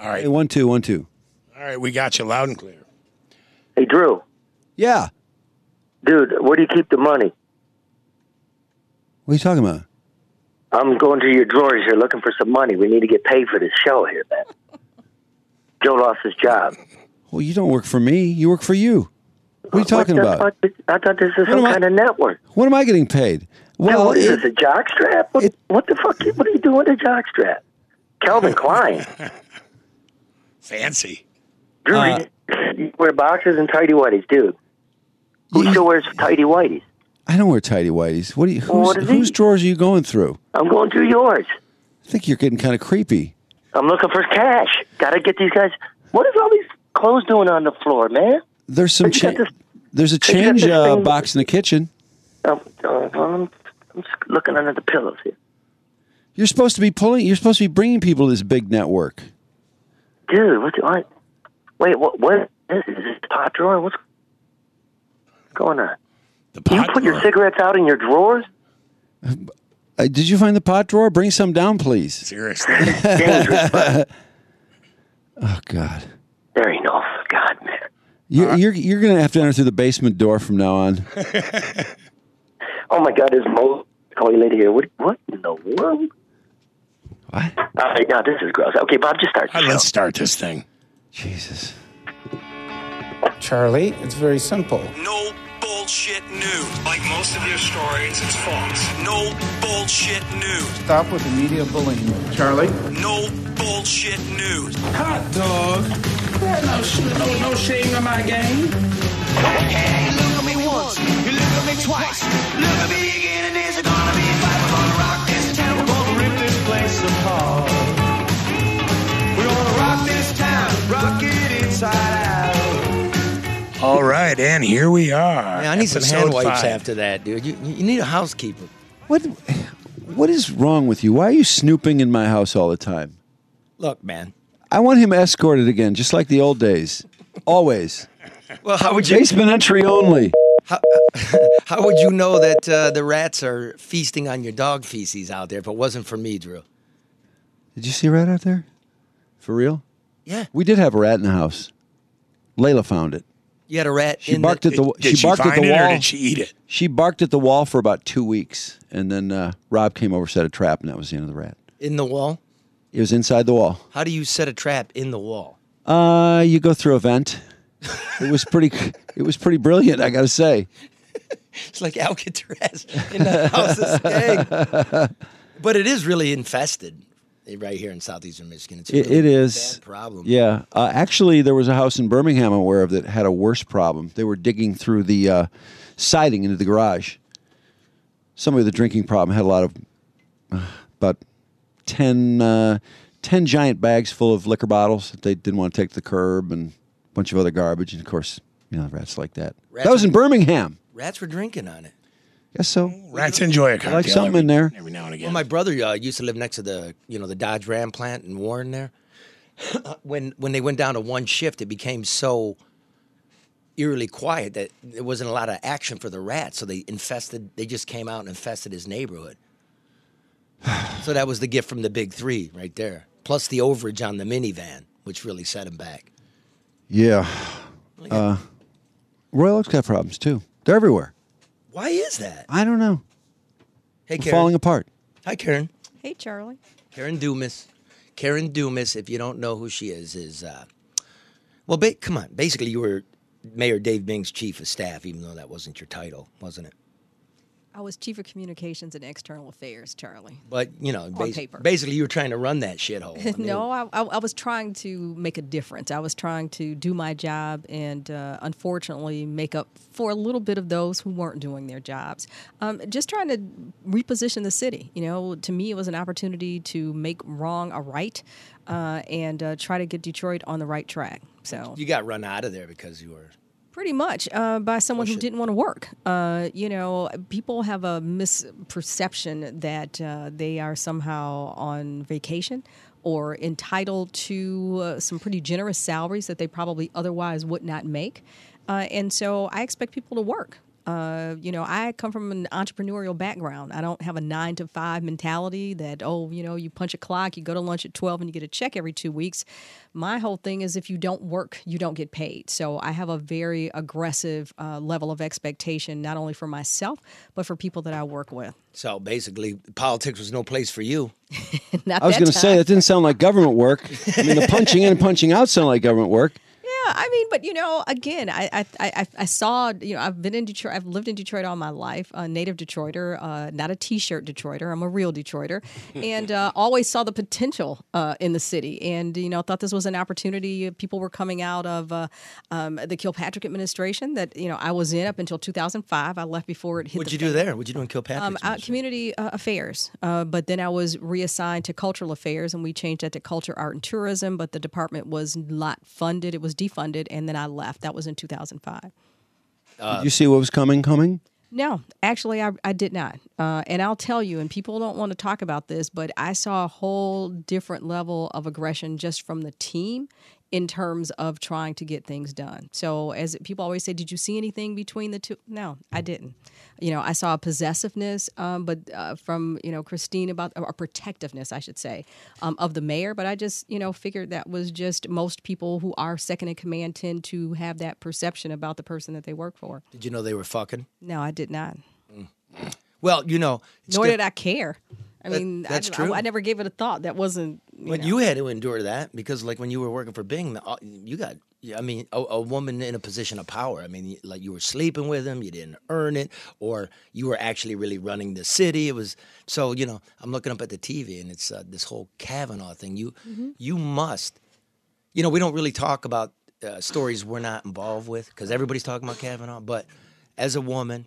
All right. Hey, 1 2 1 2. All right, we got you loud and clear. Hey, Drew. Yeah. Dude, where do you keep the money? What are you talking about? I'm going through your drawers here looking for some money. We need to get paid for this show here, man. Joe lost his job. Well, you don't work for me. You work for you. What are you talking about? I thought this was some kind of network. When am I getting paid? Well, what is this, a jockstrap? What the fuck? What are you doing with a jockstrap? Calvin Klein. Fancy. Drew, you wear boxers and tighty whities, dude. Who still wears tighty whities? I don't wear tighty whities. What do you? What is whose drawers are you going through? I'm going through yours. I think you're getting kind of creepy. I'm looking for cash. Got to get these guys. What is all these clothes doing on the floor, man? There's some There's a change box in the kitchen. I'm just looking under the pillows here. You're supposed to be bringing people to this big network. Dude, what? Wait, what is this pot drawer? What's going on? You put your cigarettes out in your drawers? Did you find the pot drawer? Bring some down, please. Seriously. Dangerous, buddy. Oh, God. There ain't no God, man. You're going to have to enter through the basement door from now on. Oh, my God, there's Mo toilet here. What in the world? What? All right, now this is gross. Okay, Bob, just start the show. Let's start this thing. Jesus. Charlie, it's very simple. No bullshit news. Like most of your stories, it's false. No bullshit news. Stop with the media bullying. Charlie? No bullshit news. Hot dog. There's no shame in my game. Hey, look at me once. You look at me twice. Look at me again, and there's gonna be a fight. We're gonna rock this town. We're gonna rip this place apart. We're gonna rock this town. Rock it inside out. All right, and here we are. Yeah, I need some Episode hand wipes 5. after that, dude. You need a housekeeper. What is wrong with you? Why are you snooping in my house all the time? Look, man. I want him escorted again, just like the old days. Always. Well, how would you? Basement entry only. How would you know that the rats are feasting on your dog feces out there if it wasn't for me, Drew? Did you see a rat out there? For real? Yeah. We did have a rat in the house. Layla found it. You had a rat She barked at the wall. Did she find it or did she eat it? She barked at the wall for about 2 weeks, and then Rob came over, set a trap, and that was the end of the rat. in the wall. It was inside the wall. How do you set a trap in the wall? You go through a vent. It was pretty brilliant, I got to say. It's like Alcatraz in the house of Skag. But it is really infested right here in southeastern Michigan. It's really it is. bad problem. Yeah. Actually, there was a house in Birmingham I'm aware of that had a worse problem. They were digging through the siding into the garage. Somebody with a drinking problem had a lot of, about 10 giant bags full of liquor bottles that they didn't want to take to the curb and a bunch of other garbage. And, of course, rats like that. That was in Birmingham. Rats were drinking on it. Guess so. Rats enjoy a cocktail. I like something in there. Every now and again. Well, my brother used to live next to the Dodge Ram plant in Warren there. when they went down to one shift, it became so eerily quiet that there wasn't a lot of action for the rats. So they just came out and infested his neighborhood. So that was the gift from the big three right there. Plus the overage on the minivan, which really set him back. Yeah. Royal Oak's got problems, too. They're everywhere. Why is that? I don't know. Hey, We're Karen. falling apart. Hi, Karen. Hey, Charlie. Karen Dumas. Karen Dumas, if you don't know who she is come on. Basically, you were Mayor Dave Bing's chief of staff, even though that wasn't your title, wasn't it? I was Chief of Communications and External Affairs, Charlie. But, on paper. Basically, you were trying to run that shithole. I mean, No, I was trying to make a difference. I was trying to do my job and, unfortunately, make up for a little bit of those who weren't doing their jobs. Just trying to reposition the city. To me, it was an opportunity to make wrong a right and try to get Detroit on the right track. So you got run out of there because you were... Pretty much by someone who didn't want to work. People have a misperception that they are somehow on vacation or entitled to some pretty generous salaries that they probably otherwise would not make. And so I expect people to work. I come from an entrepreneurial background. I don't have a 9-to-5 mentality that, you punch a clock, you go to lunch at 12 and you get a check every 2 weeks. My whole thing is if you don't work, you don't get paid. So I have a very aggressive level of expectation, not only for myself, but for people that I work with. So basically, politics was no place for you. I was going to say, that didn't sound like government work. I mean, the punching in and punching out sound like government work. Yeah, I mean, but again, I saw, I've been in Detroit. I've lived in Detroit all my life. A native Detroiter, not a T-shirt Detroiter. I'm a real Detroiter, and always saw the potential in the city, and thought this was an opportunity. People were coming out of the Kilpatrick administration that I was in up until 2005. I left before it hit. What'd you do there? What'd you do in Kilpatrick? Community affairs, but then I was reassigned to cultural affairs, and we changed that to culture, art, and tourism. But the department was not funded; it was defunded, and then I left. That was in 2005. Did you see what was coming? No, actually, I did not. And I'll tell you, and people don't want to talk about this, but I saw a whole different level of aggression just from the team in terms of trying to get things done. So as people always say, did you see anything between the two? No, I didn't. I saw a possessiveness, but from, Christine about, or protectiveness, I should say, of the mayor. But I just, figured that was just most people who are second in command tend to have that perception about the person that they work for. Did you know they were fucking? No, I did not. Well, nor did I care. I mean, that's true. I never gave it a thought. That wasn't. You had to endure that because, like, when you were working for Bing, you got. I mean, a woman in a position of power. I mean, like, you were sleeping with him, you didn't earn it, or you were actually really running the city. It was so. I'm looking up at the TV, and it's this whole Kavanaugh thing. You must. We don't really talk about stories we're not involved with because everybody's talking about Kavanaugh. But as a woman,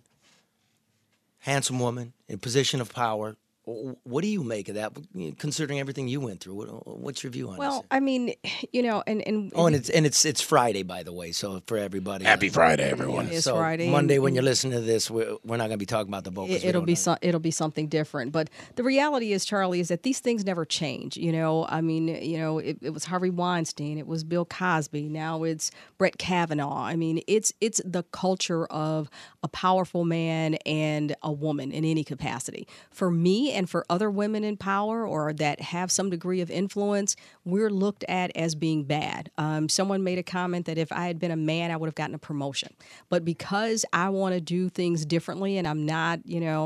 handsome woman in a position of power. What do you make of that, considering everything you went through? What's your view on it? Well, I mean, and it's Friday, by the way. So for everybody, Happy Friday, everyone. It's so Friday. Monday, when you're listening to this, we're not going to be talking about the vote. It'll be something different. But the reality is, Charlie, is that these things never change. I mean, it was Harvey Weinstein, it was Bill Cosby, now it's Brett Kavanaugh. I mean, it's the culture of a powerful man and a woman in any capacity. For me. And for other women in power or that have some degree of influence, we're looked at as being bad. Someone made a comment that if I had been a man, I would have gotten a promotion. But because I want to do things differently and I'm not,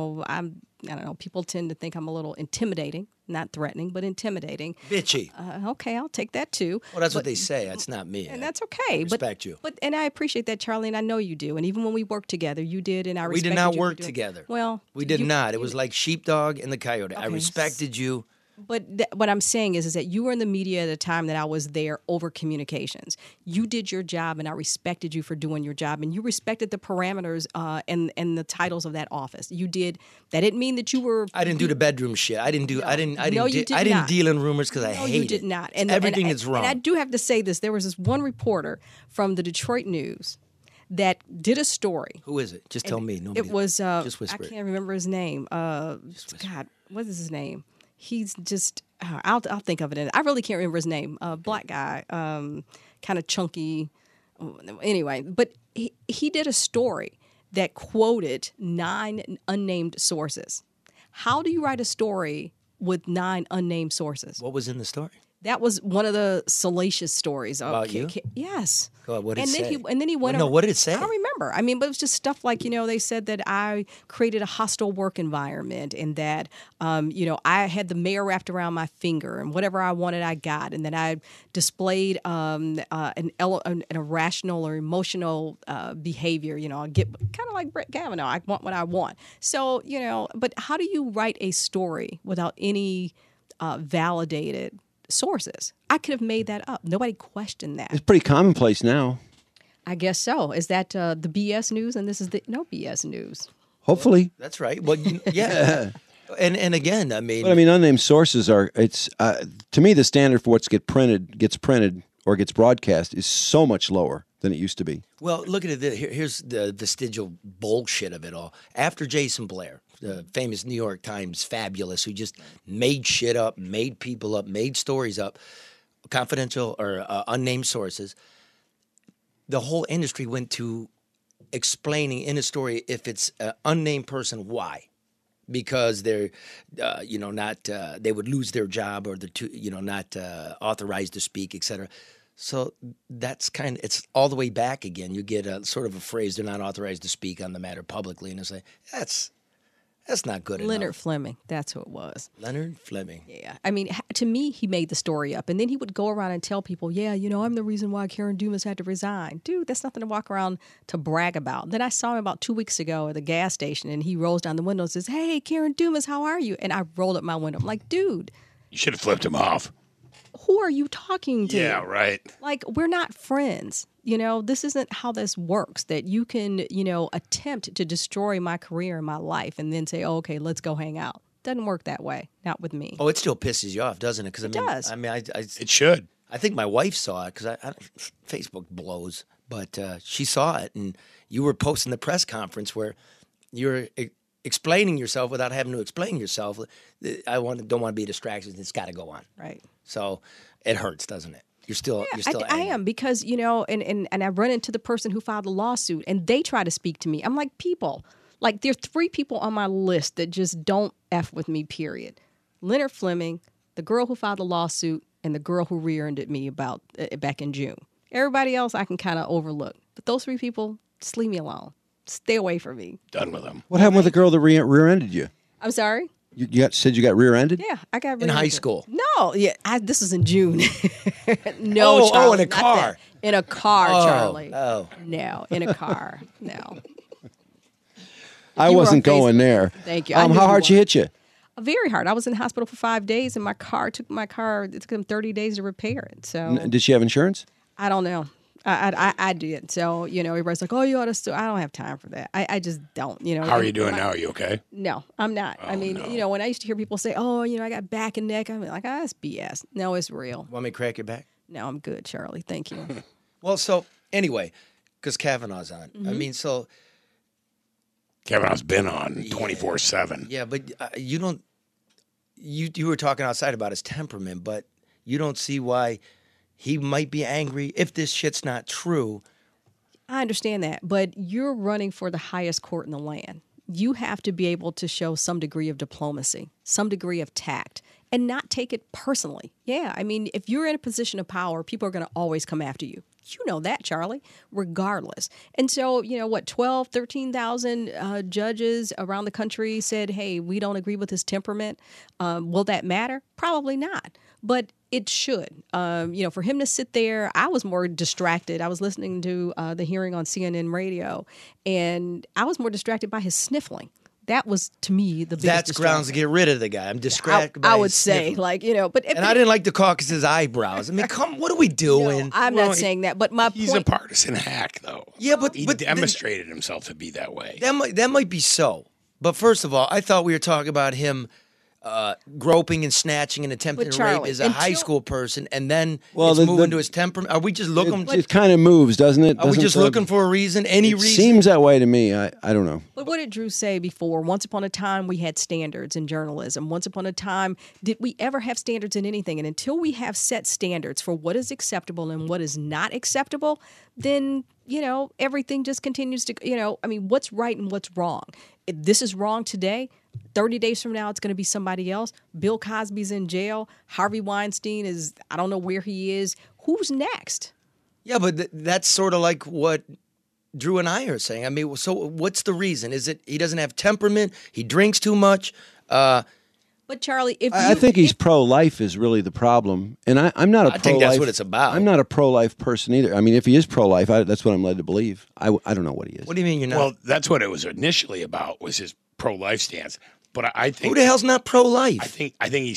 I don't know, people tend to think I'm a little intimidating, not threatening, but intimidating. Bitchy. Okay, I'll take that too. Well, that's what they say. That's not me. And that's okay. I respect you. And I appreciate that, Charlie, and I know you do. And even when we worked together, you did, and I respected you. We did not work together. Well, we did not. It was like Sheepdog and the Coyote. Okay. I respected you. But what I'm saying is that you were in the media at a time that I was there over communications. You did your job, and I respected you for doing your job, and you respected the parameters and the titles of that office. You did. That didn't mean that you were. I didn't do the bedroom shit. I didn't do. No. I didn't deal in rumors because I hate it. You did not. And everything is wrong. And I do have to say this. There was this one reporter from the Detroit News that did a story. Who is it? Just tell me. It was. Just whisper. I can't remember his name. God, what is his name? He's just, I'll think of it. I really can't remember his name. Black guy, kind of chunky. Anyway, but he did a story that quoted 9 unnamed sources. How do you write a story with 9 unnamed sources? What was in the story? That was one of the salacious stories. About you? Yes. God, what did it say? And then he went No, what did it say? I don't remember. I mean, but it was just stuff like, they said that I created a hostile work environment and that, I had the mayor wrapped around my finger and whatever I wanted, I got. And that I displayed an irrational or emotional behavior, I get kind of like Brett Kavanaugh. I want what I want. So, but how do you write a story without any validated sources? I could have made that up. Nobody questioned that. It's pretty commonplace now. I guess so. Is that the BS news? And this is the no BS news. Hopefully. That's right. Well, yeah. And again, I mean. But unnamed sources are, it's, to me, the standard for gets printed or gets broadcast is so much lower than it used to be. Well, look at it. Here's the vestigial bullshit of it all. After Jason Blair, the famous New York Times fabulous, who just made shit up, made people up, made stories up, confidential or unnamed sources, the whole industry went to explaining in a story if it's an unnamed person why. Because they're, not, they would lose their job or they're not authorized to speak, et cetera. So that's it's all the way back again. You get a sort of a phrase, they're not authorized to speak on the matter publicly. And it's like, that's not good enough. Leonard Fleming, that's who it was. Leonard Fleming. Yeah. I mean, to me, he made the story up. And then he would go around and tell people, yeah, I'm the reason why Karen Dumas had to resign. Dude, that's nothing to walk around to brag about. Then I saw him about 2 weeks ago at the gas station, and he rolls down the window and says, hey, Karen Dumas, how are you? And I rolled up my window. I'm like, dude. You should have flipped him off. Who are you talking to? Yeah, right. Like, we're not friends. This isn't how this works, that you can, attempt to destroy my career and my life and then say, oh, okay, let's go hang out. Doesn't work that way. Not with me. Oh, it still pisses you off, doesn't it? Because it does. I mean, it should. I think my wife saw it because Facebook blows, but she saw it, and you were posting the press conference where you're explaining yourself without having to explain yourself. I don't want to be a distraction. It's got to go on. Right. So it hurts, doesn't it? You're still I am because, and I run into the person who filed the lawsuit and they try to speak to me. I'm like, people, like there are 3 people on my list that just don't F with me, period. Leonard Fleming, the girl who filed the lawsuit, and the girl who rear-ended me about back in June. Everybody else I can kind of overlook. But those 3 people, just leave me alone. Stay away from me. Done with them. What happened with the girl that rear-ended you? I'm sorry? You said you got rear-ended? Yeah, I got rear-ended. In high school? No, yeah, this was in June. No, Charlie, in a car. In a car, Charlie. Oh. No, in a car. No. I wasn't going there. Thank you. How hard she hit you? Very hard. I was in the hospital for 5 days, and it took them 30 days to repair it. So did she have insurance? I don't know. I did. So, everybody's like, oh, you ought to sue. I don't have time for that. I just don't, How are you doing now? Are you okay? No, I'm not. Oh, I mean, no. when I used to hear people say, oh, I got back and neck, I'm like, that's BS. No, it's real. Want me to crack your back? No, I'm good, Charlie. Thank you. Well, so anyway, because Kavanaugh's on. Mm-hmm. I mean, so. Kavanaugh's been on 24/7. Yeah, but you don't. You were talking outside about his temperament, but you don't see why he might be angry if this shit's not true. I understand that, but you're running for the highest court in the land. You have to be able to show some degree of diplomacy, some degree of tact, and not take it personally. Yeah, I mean, if you're in a position of power, people are going to always come after you. You know that, Charlie, regardless. And so, 13,000 judges around the country said, hey, we don't agree with his temperament. Will that matter? Probably not. But it should. For him to sit there, I was more distracted. I was listening to the hearing on CNN radio, and I was more distracted by his sniffling. That was, to me, the biggest That's grounds to get rid of the guy. I'm distracted by I his would say, sniffling. but... And I didn't like the caucus's eyebrows. I mean, what are we doing? No, I'm not saying that, but my He's point... a partisan hack, though. Yeah, but he demonstrated himself to be that way. That might be so. But first of all, I thought we were talking about him groping and snatching and attempting But to Charlie, rape as a high school person, and then Well, it's the- moving the- to his temperament. Are we just looking? It kind of moves, doesn't it? Are we Doesn't just the- looking for a reason? Any It reason? seems that way to me. I don't know. But what did Drew say before? Once upon a time, we had standards in journalism. Once upon a time, did we ever have standards in anything? And until we have set standards for what is acceptable and what is not acceptable, then, everything just continues to, what's right and what's wrong? If this is wrong today, 30 days from now, it's going to be somebody else. Bill Cosby's in jail. Harvey Weinstein I don't know where he is. Who's next? Yeah, but that's sort of like what Drew and I are saying. I mean, so what's the reason? Is it he doesn't have temperament? He drinks too much? But Charlie, I think he's pro-life is really the problem, and I'm not a pro-life. I think that's what it's about. I'm not a pro-life person either. I mean, if he is pro-life, that's what I'm led to believe. I don't know what he is. What do you mean you're not? Well, that's what it was initially about, was his pro-life stance. But I think who the hell's not pro-life? I think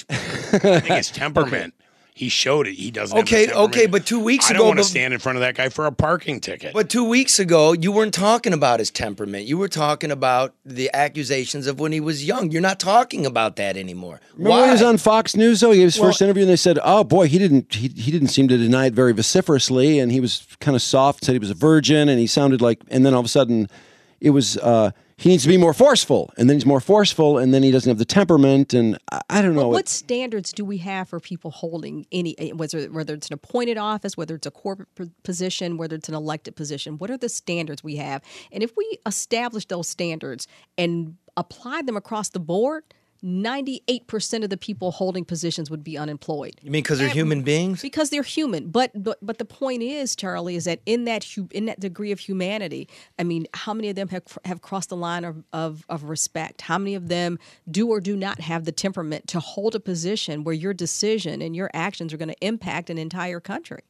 his temperament. He showed it. He doesn't. have the Okay, temperament. but 2 weeks I ago, don't want to stand in front of that guy for a parking ticket. But 2 weeks ago, you weren't talking about his temperament. You were talking about the accusations of when he was young. You're not talking about that anymore. Remember Why? when he was on Fox News, though? He gave his first interview, and they said, "Oh boy, he didn't seem to deny it very vociferously, and he was kind of soft. Said he was a virgin, and he sounded like." And then all of a sudden, it was he needs to be more forceful, and then he's more forceful, and then he doesn't have the temperament, and I don't know. What standards do we have for people holding any, whether it's an appointed office, whether it's a corporate position, whether it's an elected position? What are the standards we have? And if we establish those standards and apply them across the board, 98% of the people holding positions would be unemployed. You mean because they're human beings? Because they're human. But the point is, Charlie, is that in that degree of humanity, I mean, how many of them have crossed the line of respect? How many of them do or do not have the temperament to hold a position where your decision and your actions are going to impact an entire country?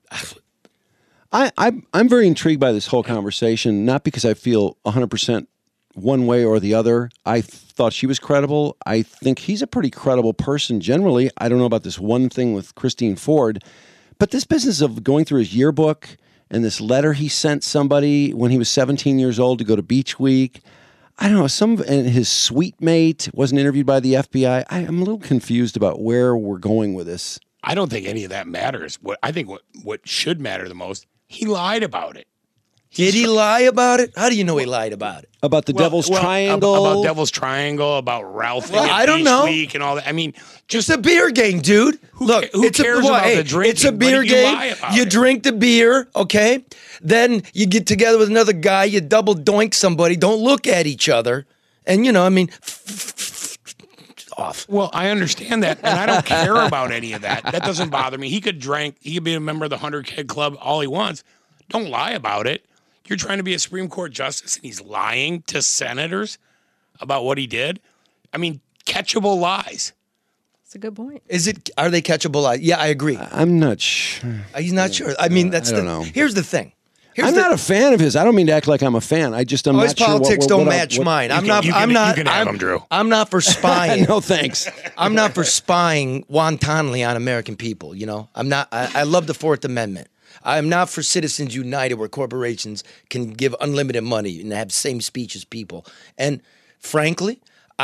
I'm very intrigued by this whole conversation, not because I feel 100% one way or the other. I thought she was credible. I think he's a pretty credible person generally. I don't know about this one thing with Christine Ford, but this business of going through his yearbook and this letter he sent somebody when he was 17 years old to go to Beach Week. I don't know. And his suite mate wasn't interviewed by the FBI. I'm a little confused about where we're going with this. I don't think any of that matters. I think what should matter the most, he lied about it. Did he lie about it? How do you know he lied about it? About the Devil's Triangle? About Devil's Triangle, about Ralphing I at don't Beach know. Week and all that. I mean, Just a beer game, dude. Look, who cares about the drinking? It's a Why beer did you lie game. about You it? drink the beer, okay? Then you get together with another guy, you double doink somebody, don't look at each other. And, you know, I mean, off. Well, I understand that, and I don't care about any of that. That doesn't bother me. He could be a member of the 100 Keg Club all he wants. Don't lie about it. You're trying to be a Supreme Court justice, and he's lying to senators about what he did? I mean, catchable lies. That's a good point. Are they catchable lies? Yeah, I agree. I'm not sure. He's not sure. I mean, I don't know. Here's the thing. I'm not a fan of his. I don't mean to act like I'm a fan. I'm his not sure politics what don't match mine. You can have him, Drew. I'm not for spying. No, thanks. I'm not for spying wantonly on American people. You know, I'm not. I love the Fourth Amendment. I'm not for Citizens United, where corporations can give unlimited money and have same speech as people. And frankly,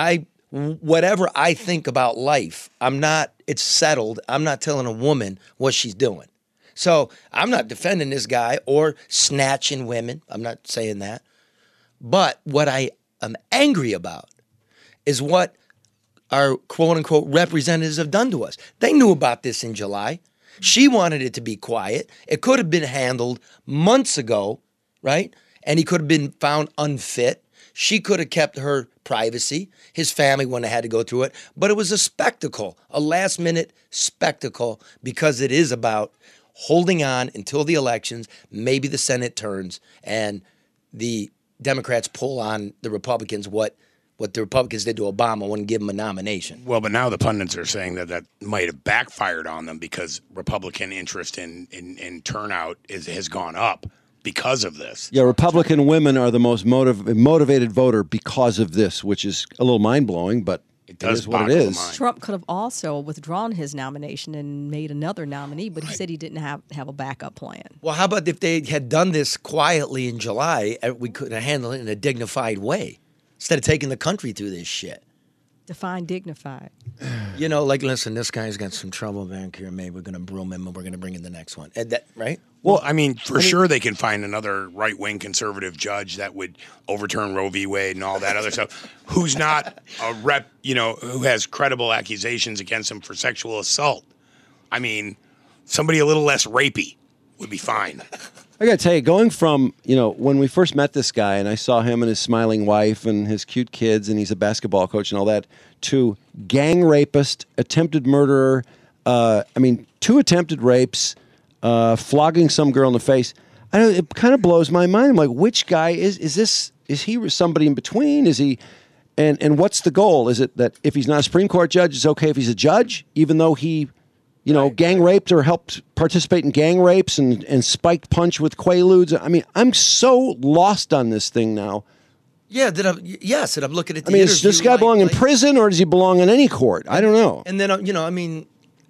whatever I think about life, it's settled. I'm not telling a woman what she's doing. So I'm not defending this guy or snatching women. I'm not saying that. But what I am angry about is what our quote-unquote representatives have done to us. They knew about this in July. She wanted it to be quiet. It could have been handled months ago, right? And he could have been found unfit. She could have kept her privacy. His family wouldn't have had to go through it. But it was a spectacle, a last-minute spectacle, because it is about holding on until the elections, maybe the Senate turns, and the Democrats pull on the Republicans what the Republicans did to Obama, wouldn't give him a nomination. Well, but now the pundits are saying that might have backfired on them because Republican interest in turnout has gone up because of this. Yeah, Republican women are the most motivated voter because of this, which is a little mind-blowing, but it is what it is. Trump could have also withdrawn his nomination and made another nominee, but he said he didn't have a backup plan. Well, how about if they had done this quietly in July, we could have handled it in a dignified way instead of taking the country through this shit. Define dignified. You know, like, listen, this guy's got some trouble back here. Maybe we're going to broom him and we're going to bring in the next one. Right? Well, I mean, for sure they can find another right-wing conservative judge that would overturn Roe v. Wade and all that other stuff, who's not a rep, who has credible accusations against him for sexual assault. I mean, somebody a little less rapey would be fine. I got to tell you, going from, when we first met this guy and I saw him and his smiling wife and his cute kids and he's a basketball coach and all that, to gang rapist, attempted murderer, 2 attempted rapes, flogging some girl in the face. I know it kind of blows my mind. I'm like, which guy is this? Is he somebody in between? Is he, and what's the goal? Is it that if he's not a Supreme Court judge, it's okay if he's a judge, even though he, gang raped or helped participate in gang rapes and spiked punch with Quaaludes? I mean, I'm so lost on this thing now. Yeah, yes, and I'm looking at the does this guy belong in prison or does he belong in any court? I don't know. And then,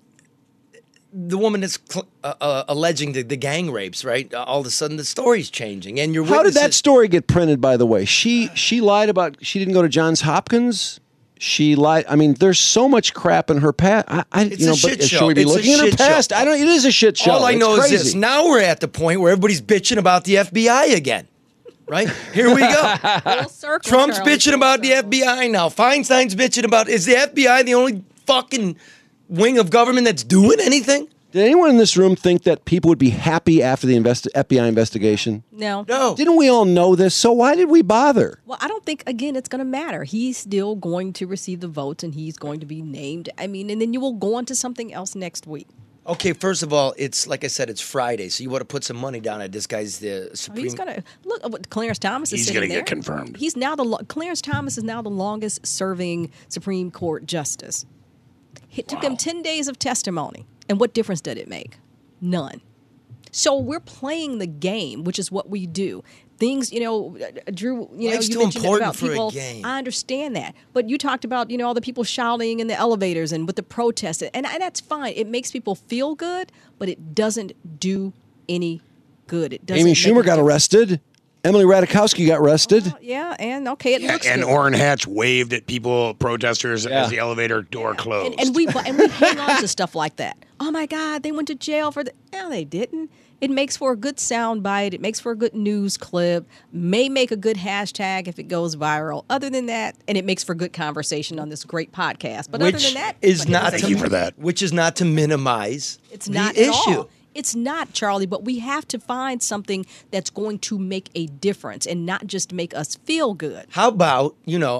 the woman that's alleging the gang rapes, right? All of a sudden, the story's changing, and How did that story get printed? By the way, she lied about she didn't go to Johns Hopkins. She lied. I mean, there's so much crap in her past. It's a shit show. Should we be looking at her past? Show. It is a shit show. All I know is this: now we're at the point where everybody's bitching about the FBI again. Right? Here we go. Full circle, Trump's Charlie, bitching full about the circle. FBI now. Feinstein's bitching about, is the FBI the only fucking wing of government that's doing anything? Did anyone in this room think that people would be happy after the FBI investigation? No. No. Didn't we all know this? So why did we bother? Well, I don't think, again, it's going to matter. He's still going to receive the votes and he's going to be named. I mean, and then you will go on to something else next week. Okay, first of all, it's like I said, it's Friday, so you want to put some money down at this guy's the Supreme. He's going to look at what Clarence Thomas is He's sitting going to there. get confirmed. He's now Clarence Thomas is now the longest serving Supreme Court justice. It took him 10 days of testimony. And what difference did it make? None. So we're playing the game, which is what we do. Things, Drew, Life's you too mentioned important about for a people. game. I understand that. But you talked about, all the people shouting in the elevators and with the protests. And that's fine. It makes people feel good, but it doesn't do any good. It doesn't. Amy make Schumer a got difference. arrested. Emily Ratajkowski got arrested. Yeah, and okay, it looks And good. Orrin Hatch waved at protesters as the elevator door closed. And we hang on to stuff like that. Oh my God, they went to jail for no, they didn't. It makes for a good sound bite. It makes for a good news clip. May make a good hashtag if it goes viral. Other than that, and it makes for good conversation on this great podcast. But other than that, is not Thank to, you for that. Which is not to minimize it's not the at issue. all. It's not, Charlie, but we have to find something that's going to make a difference and not just make us feel good. How about,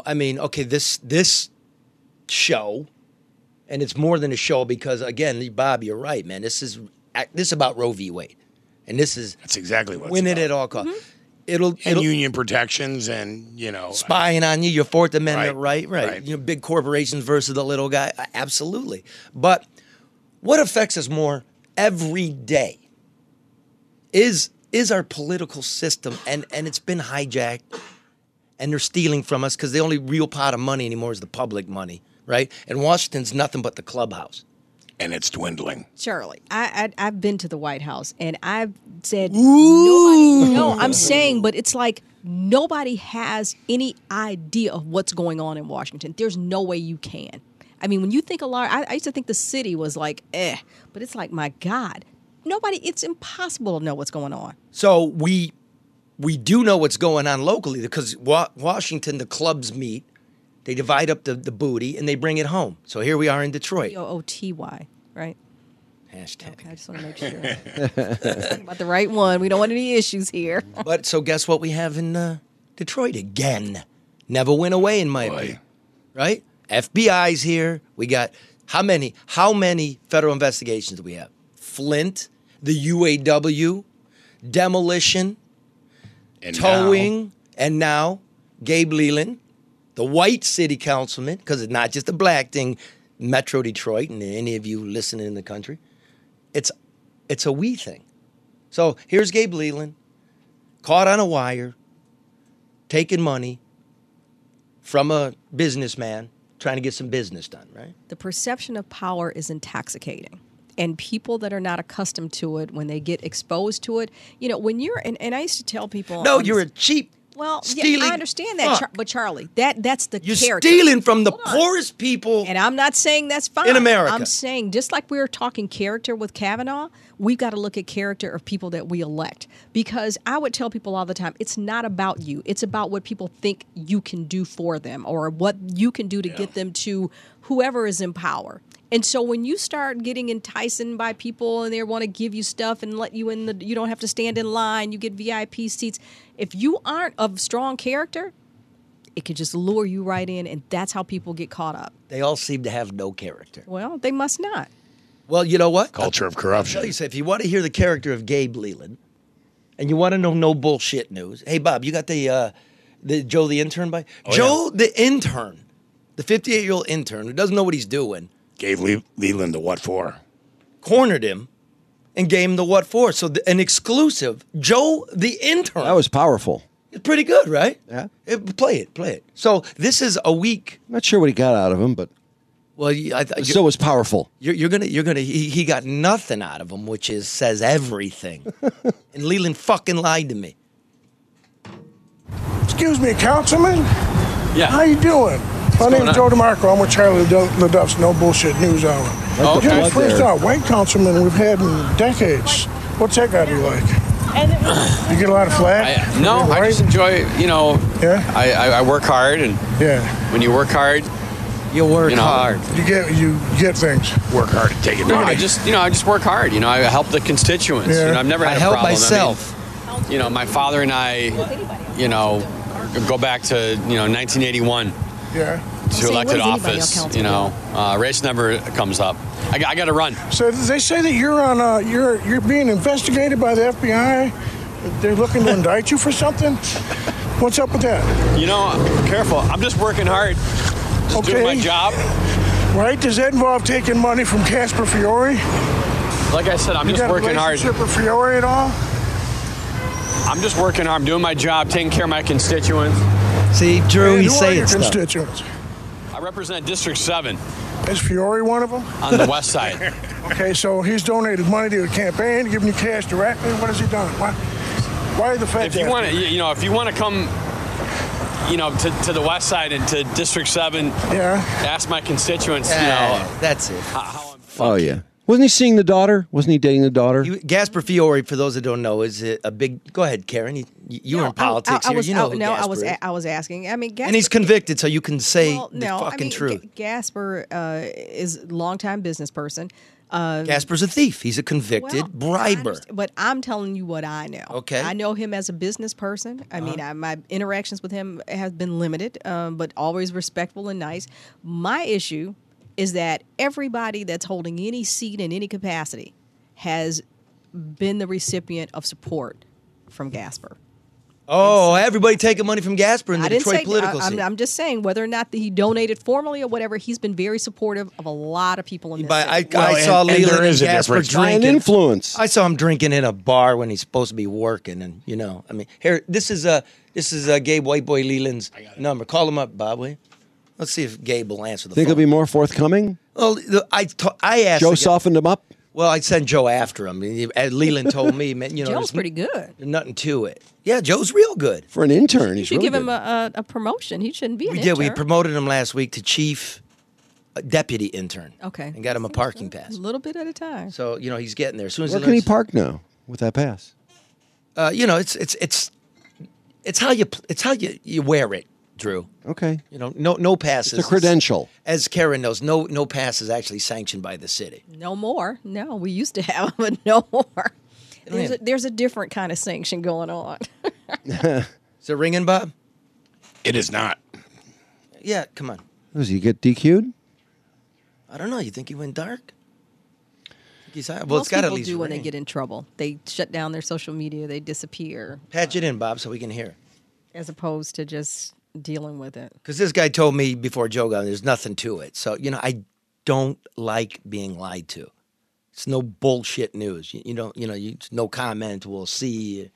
this show, and it's more than a show because, again, Bob, you're right, man. This is about Roe v. Wade. And That's exactly what's win it about. at all costs. Mm-hmm. It'll union protections and, spying on you, your Fourth Amendment Right. right. Big corporations versus the little guy, absolutely. But what affects us more every day is our political system, and it's been hijacked, and they're stealing from us because the only real pot of money anymore is the public money, right? And Washington's nothing but the clubhouse. And it's dwindling. Charlie, I've been to the White House and I've said nobody. No, I'm saying, but it's like nobody has any idea of what's going on in Washington. There's no way you can. I mean, when you think I used to think the city was like, but it's like, my God, it's impossible to know what's going on. So we do know what's going on locally because Washington, the clubs meet. They divide up the booty and they bring it home. So here we are in Detroit. OOTY, right? Hashtag. Okay, I just want to make sure. About the right one. We don't want any issues here. But so guess what we have in Detroit again? Never went away in my opinion. Right? FBI's here. We got how many federal investigations do we have? Flint, the UAW, demolition, And towing, and now Gabe Leland, the white city councilman, because it's not just a black thing, Metro Detroit, and any of you listening in the country, it's a we thing. So here's Gabe Leland, caught on a wire, taking money from a businessman, trying to get some business done, right? The perception of power is intoxicating. And people that are not accustomed to it, when they get exposed to it, when you're, and I used to tell people. No, you're a cheap. Well, stealing. yeah, I understand that, but Charlie, that's the You're character. stealing from the Hold on. poorest people. And I'm not saying that's fine. In America. I'm saying just like we were talking character with Kavanaugh, we've got to look at character of people that we elect. Because I would tell people all the time, it's not about you. It's about what people think you can do for them or what you can do to get them to whoever is in power. And so when you start getting enticed by people and they want to give you stuff and let you in, you don't have to stand in line, you get VIP seats. If you aren't of strong character, it can just lure you right in, and that's how people get caught up. They all seem to have no character. Well, they must not. Well, you know what? Culture of I'll corruption. tell you, if you want to hear the character of Gabe Leland, and you want to know no bullshit news, hey Bob, you got the Joe the intern by Joe the intern, the 58-year-old intern who doesn't know what he's doing. Gave Leland the what for. Cornered him and gave him the what for. So an exclusive, Joe the intern. That was powerful. It's pretty good, right? Yeah. Play it. So this is a week. I'm not sure what he got out of him, but Well, it still was powerful. you're gonna. He got nothing out of him, which says everything. And Leland fucking lied to me. Excuse me, Councilman? Yeah. How you doing? My going name's on? Joe DeMarco. I'm with Charlie LaDuff's No Bullshit News Hour. Okay. You're the first white councilman we've had in decades. What's that got to be like? You get a lot of flack? No, Yeah, I right? just enjoy, Yeah? I work hard, and Yeah. when you work hard, You work You know. hard. You get things. Work hard at taking no, money. I just work hard. I help the constituents. Yeah. I've never had I a help problem. myself. My father and I, go back to 1981 Yeah. to See, elected what is anybody office. accountable Race never comes up. I got to run. So they say that you're on. You're being investigated by the FBI. They're looking to indict you for something. What's up with that? Careful. I'm just working hard. Just doing my job. Right? Does that involve taking money from Casper Fiore? Like I said, I'm You just got a working hard. relationship with Fiore at all? I'm just working hard. I'm doing my job, taking care of my constituents. See, Drew, And he's who are saying your stuff. constituents? I represent District 7 Is Fiore one of them? on the west side. Okay, so he's donated money to the campaign, giving you cash directly. What has he done? Why the feds? If you after want to, if you want to come, to the west side and to District 7, Yeah. ask my constituents, That's it. how I'm. Oh, yeah. Wasn't he seeing the daughter? Wasn't he dating the daughter? Gasper Fiore, for those that don't know, is a big. Go ahead, Karen. You were in politics I here. was, You know I, who no, Gasper is. I was asking. I mean, Gasper, And he's convicted, so you can say well, the no, fucking truth. Gasper is a longtime business person. Gasper's a thief. He's a convicted Well, I briber. understand, but I'm telling you what I know. Okay. I know him as a business person. I mean, my interactions with him have been limited, but always respectful and nice. My issue is that everybody that's holding any seat in any capacity has been the recipient of support from Gasper. Oh, everybody taking money from Gasper in the I didn't Detroit say political scene. I'm just saying whether or not he donated formally or whatever. He's been very supportive of a lot of people in this. But I city. saw and Leland there and is a Gasper difference. By an drinking. influence. I saw him drinking in a bar when he's supposed to be working, and I mean, here this is Gabe Whiteboy Leland's number. Call him up, Bob. Will you? Let's see if Gabe will answer the Think phone. he'll be more forthcoming? Well, I asked Joe the guy- softened him up? Well, I sent Joe after him. Leland told me, man, Joe's there's pretty good. There's nothing to it. Yeah, Joe's real good. For an intern, You he's should really give him good. a promotion. He shouldn't be an We did. We intern. promoted him last week to chief deputy intern. Okay. And got him a parking pass. A little bit at a time. So he's getting there. As soon as Where can he learns- park now with that pass? It's how you wear it, Drew. Okay. No passes. It's a credential. As Karen knows, no pass is actually sanctioned by the city. No more. No, we used to have, but no more. There's a different kind of sanction going on. Is it ringing, Bob? It is not. Yeah, come on. Does he get DQ'd? I don't know. You think he went dark? Well, it's Most got to at people least do when they ring. get in trouble. They shut down their social media. They disappear, Patch it in, Bob, so we can hear. as opposed to just dealing with it. Because this guy told me before Joe got on, there's nothing to it. So, I don't like being lied to. It's no bullshit news. You don't, it's no comment. We'll see.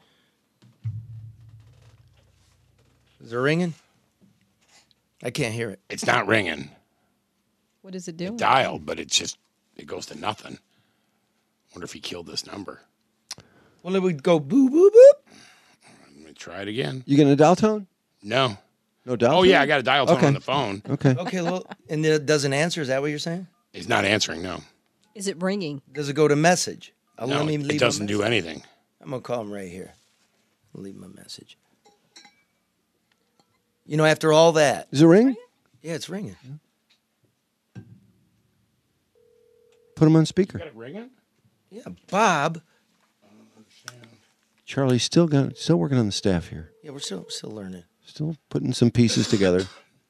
Is it ringing? I can't hear it. It's not ringing. What is it doing? Dialed, but it goes to nothing. Wonder if he killed this number. Well, it would go boo, boo, boop. Let me try it again. You getting a dial tone? No. No dial Oh, tone? yeah, I got a dial tone Okay. on the phone. Okay. Okay, well, and it doesn't answer. Is that what you're saying? He's not answering, no. Is it ringing? Does it go to message? No, Let me leave it doesn't a do message. anything. I'm going to call him right here. I'll leave him a message. After all that. Does it ring? Yeah, it's ringing. Put him on speaker. Got it ringing? Yeah, Bob. Charlie's still working on the staff here. Yeah, we're still learning. Still putting some pieces together.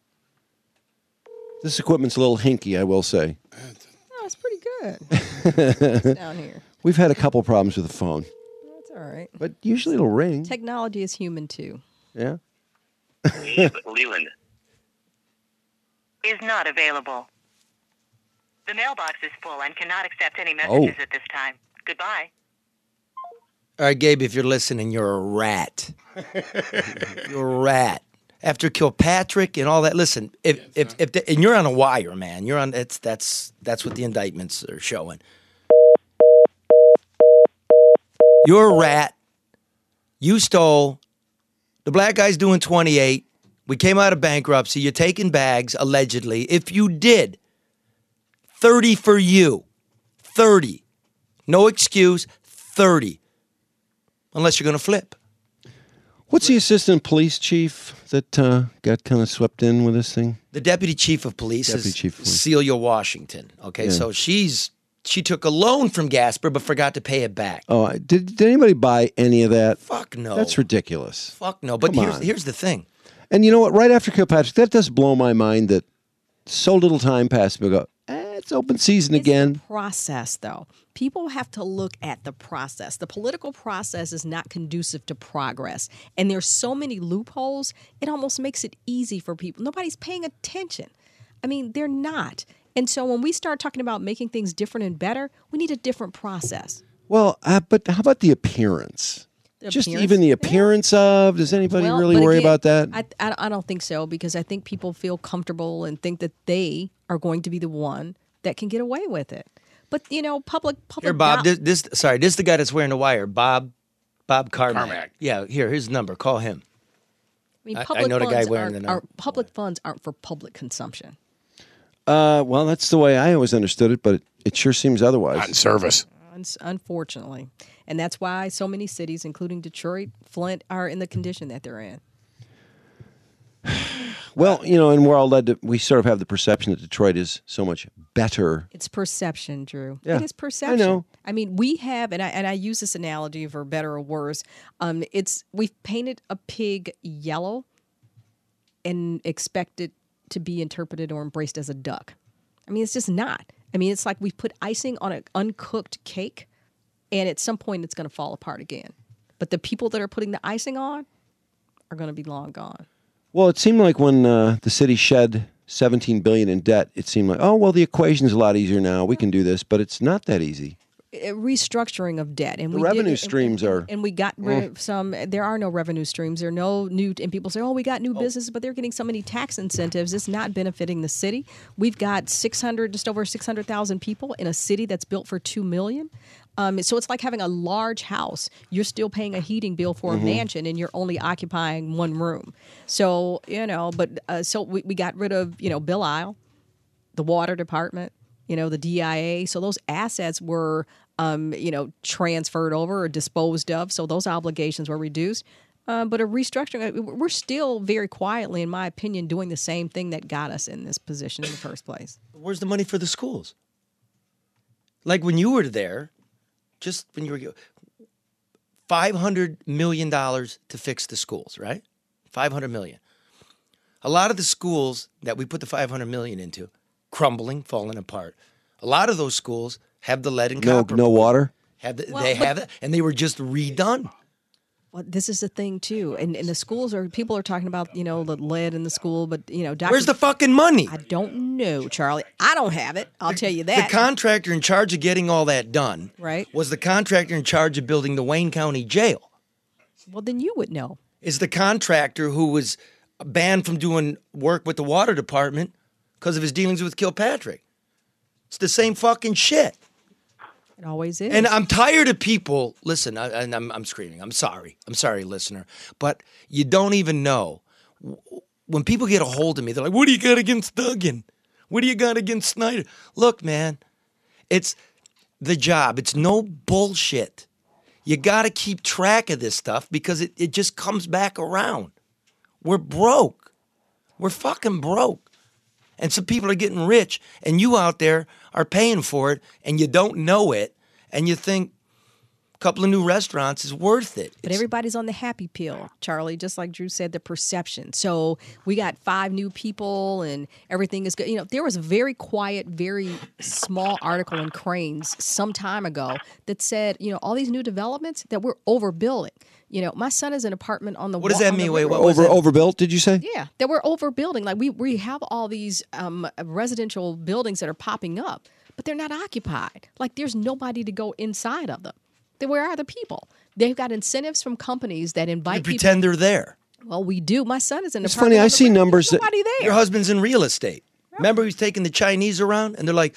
This equipment's a little hinky, I will say. No, it's pretty good. It's down here. We've had a couple problems with the phone, That's all right. but usually it'll ring. Technology is human too. Yeah. Leland is not available. The mailbox is full and cannot accept any messages at this time. Goodbye. All right, Gabe, if you're listening, you're a rat. You're a rat. After Kilpatrick and all that, listen, and you're on a wire, man. You're on. That's what the indictments are showing. You're a rat. You stole. The black guy's doing 28. We came out of bankruptcy. You're taking bags, allegedly. If you did, 30 for you. 30. No excuse. 30. unless you're going to flip. What's the assistant police chief that got kind of swept in with this thing? The deputy chief of police is Celia Washington. Okay, Yeah. so she took a loan from Gasper but forgot to pay it back. Oh, did anybody buy any of that? Fuck no. That's ridiculous. Fuck no. But Come on. here's the thing. And you know what? Right after Kilpatrick, that does blow my mind that so little time passed. People go, it's open season again. Process, though. People have to look at the process. The political process is not conducive to progress. And there's so many loopholes, it almost makes it easy for people. Nobody's paying attention. I mean, they're not. And so when we start talking about making things different and better, we need a different process. Well, but how about the appearance? Just appearance? even the appearance of, does anybody Well, really but worry again, about that? I don't think so, because I think people feel comfortable and think that they are going to be the one that can get away with it. But, you know, public. Here, Bob, this is the guy that's wearing the wire, Bob Carmack. Yeah, here's his number. Call him. I mean, I know the guy wearing the number. Public funds aren't for public consumption. Well, that's the way I always understood it, but it sure seems otherwise. Not in service. Unfortunately. And that's why so many cities, including Detroit, Flint, are in the condition that they're in. Well, you know, and we're all led to, we sort of have the perception that Detroit is so much better. It's perception, Drew. Yeah, it is perception. I know. I mean, we have, and I use this analogy for better or worse. We've painted a pig yellow and expect it to be interpreted or embraced as a duck. I mean, it's just not. I mean, it's like we put icing on an uncooked cake, and at some point it's going to fall apart again. But the people that are putting the icing on are going to be long gone. Well, it seemed like when the city shed $17 billion in debt, it seemed like, oh, well, the equation's a lot easier now. We can do this, but it's not that easy. Restructuring of debt, and the revenue streams are, and we got rid of some. There are no revenue streams. There are no new, and people say, "Oh, we got new businesses," but they're getting so many tax incentives. It's not benefiting the city. We've got just over 600,000 people in a city that's built for 2 million. So it's like having a large house. You're still paying a heating bill for a mansion, and you're only occupying one room. So so we got rid of Bill Isle, the water department, the DIA. So those assets were transferred over or disposed of. So those obligations were reduced. But a restructuring, we're still very quietly, in my opinion, doing the same thing that got us in this position in the first place. Where's the money for the schools? Like when you were there, just when you were $500 million to fix the schools, right? $500 million. A lot of the schools that we put the $500 million into, crumbling, falling apart. A lot of those schools have the lead and copper. No water? They have it, and they were just redone. Well, this is the thing too, and the schools people are talking about the lead in the school, but where's the fucking money? I don't know, Charlie. I don't have it. I'll tell you that. The contractor in charge of getting all that done, right, was the contractor in charge of building the Wayne County Jail. Well, then you would know. Is the contractor who was banned from doing work with the water department because of his dealings with Kilpatrick. It's the same fucking shit. It always is. And I'm tired of people. Listen, I'm screaming. I'm sorry, listener. But you don't even know. When people get a hold of me, they're like, what do you got against Duggan? What do you got against Snyder? Look, man, it's the job. It's no bullshit. You got to keep track of this stuff because it just comes back around. We're broke. We're fucking broke. And some people are getting rich, and you out there are paying for it, and you don't know it, and you think a couple of new restaurants is worth it. But everybody's on the happy pill, Charlie, just like Drew said, the perception. So we got 5 new people, and everything is good. There was a very quiet, very small article in Crain's some time ago that said, all these new developments that we're overbuilding. My son is an apartment on the. What does that mean? Wait, what was that? Overbuilt? Did you say? Yeah, that we're overbuilding. Like we have all these residential buildings that are popping up, but they're not occupied. Like there's nobody to go inside of them. Then where are the people? They've got incentives from companies that invite. You pretend they're there. Well, we do. My son is in. It's funny. I see numbers that nobody there. Your husband's in real estate. Right. Remember, he's taking the Chinese around, and they're like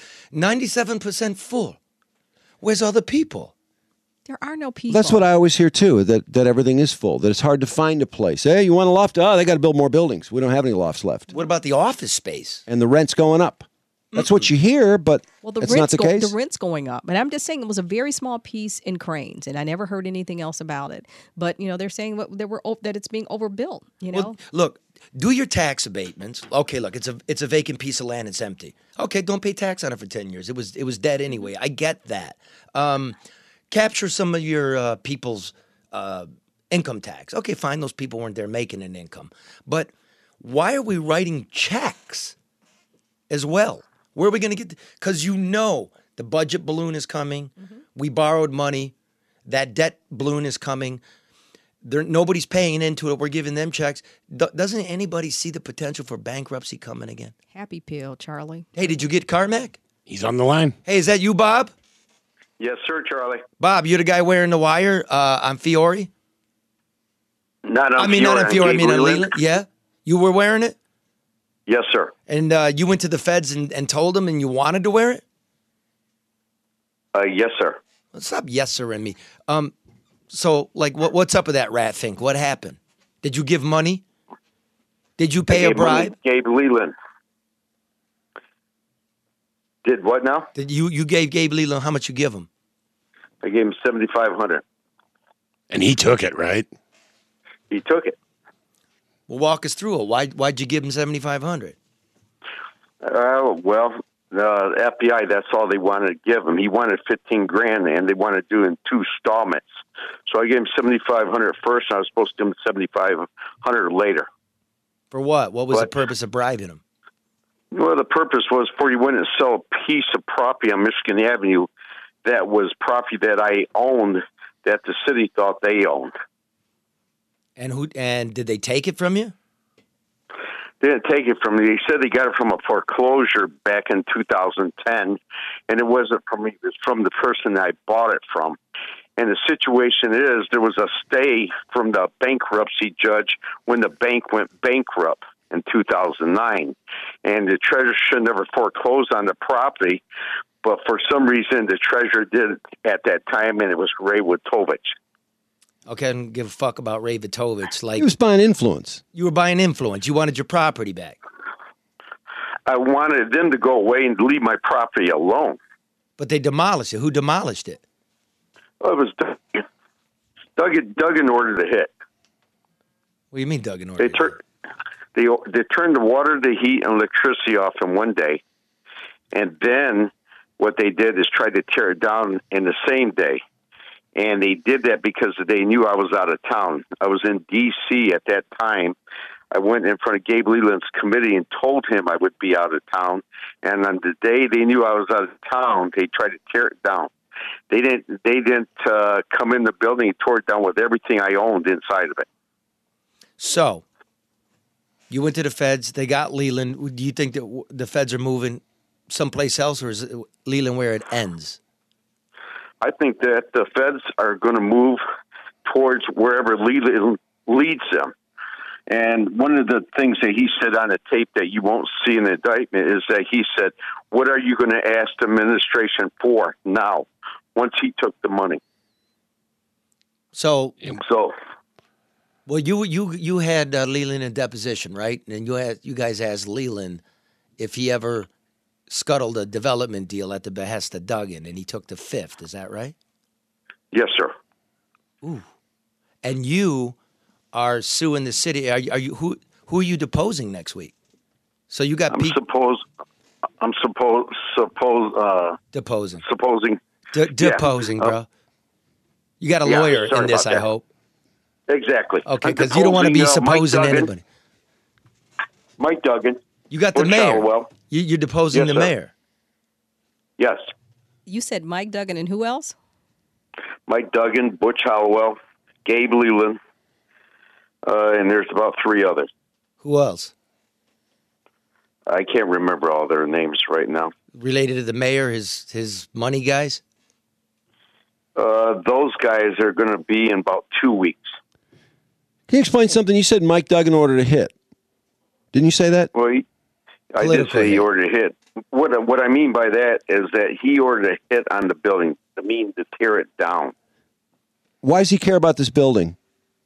97% full. Where's all the people? There are no people. That's what I always hear, too, that everything is full, that it's hard to find a place. Hey, you want a loft? Oh, they got to build more buildings. We don't have any lofts left. What about the office space? And the rent's going up. That's what you hear, but Well, the that's not the case. The rent's going up, and I'm just saying it was a very small piece in Cranes, and I never heard anything else about it. But they're saying that it's being overbuilt. Well, look, do your tax abatements. Okay, look, it's a vacant piece of land. It's empty. Okay, don't pay tax on it for 10 years. It was dead anyway. I get that. Capture some of your people's income tax. Okay, fine. Those people weren't there making an income, but why are we writing checks as well? Where are we going to get? Because the budget balloon is coming. Mm-hmm. We borrowed money. That debt balloon is coming. Nobody's paying into it. We're giving them checks. Doesn't anybody see the potential for bankruptcy coming again? Happy pill, Charlie. Hey, did you get Carmack? He's on the line. Hey, is that you, Bob? Yes, sir, Charlie. Bob, you're the guy wearing the wire on Fiore? Not on Fiore. Not on Fiore. I mean on Leland. Yeah? You were wearing it? Yes, sir. And you went to the feds and told them and you wanted to wear it? Yes, sir. Stop yes, sir, and me. So, what's up with that rat Fink? What happened? Did you give money? Did you pay a bribe? Gabe Leland. Did what now? Did you gave Gabe Leland, how much you give him? I gave him $7,500. And he took it, right? He took it. Well, walk us through it. Why'd you give him $7,500? The FBI, that's all they wanted to give him. He wanted $15,000, and they wanted to do it in 2 installments. So I gave him $7,500 first, and I was supposed to give him $7,500 later. For what? What was the purpose of bribing him? Well, the purpose was for he went and sell a piece of property on Michigan Avenue that was property that I owned that the city thought they owned. And did they take it from you? They didn't take it from me. They said they got it from a foreclosure back in 2010, and it wasn't from me. It was from the person I bought it from. And the situation is there was a stay from the bankruptcy judge when the bank went bankrupt in 2009. And the treasurer should never foreclose on the property, but for some reason the treasurer did at that time, and it was Ray Witovich. Okay, I don't give a fuck about Ray Vitovich. He was buying influence. You were buying influence. You wanted your property back. I wanted them to go away and leave my property alone. But they demolished it. Who demolished it? Well, it was Doug in order to hit. What do you mean Doug in order to hit? They turned the water, the heat, and electricity off in one day. And then what they did is try to tear it down in the same day. And they did that because they knew I was out of town. I was in D.C. at that time. I went in front of Gabe Leland's committee and told him I would be out of town. And on the day they knew I was out of town, they tried to tear it down. They didn't come in the building and tore it down with everything I owned inside of it. So, you went to the feds. They got Leland. Do you think that the feds are moving someplace else, or is it Leland where it ends? I think that the feds are going to move towards wherever Leland leads them. And one of the things that he said on the tape that you won't see in the indictment is that he said, what are you going to ask the administration for now, once he took the money? So well, you had Leland in deposition, right? And you guys asked Leland if he ever scuttled a development deal at the behest of Duggan, and he took the fifth. Is that right? Yes, sir. Ooh. And you are suing the city. Are you who are you deposing next week? So you got I'm deposing. Supposing. Deposing, bro. You got a lawyer in this, I hope. Exactly. Okay, because you don't want to be supposing anybody. Mike Duggan. You got the Bush mayor. Hallowell. You're deposing the mayor. Yes. You said Mike Duggan and who else? Mike Duggan, Butch Hallowell, Gabe Leland, and there's about 3 others. Who else? I can't remember all their names right now. Related to the mayor, his money guys? Those guys are going to be in about 2 weeks. Can you explain something? You said Mike Duggan ordered a hit. Didn't you say that? Well, I did say he ordered a hit. What I mean by that is that he ordered a hit on the building. I mean to tear it down. Why does he care about this building?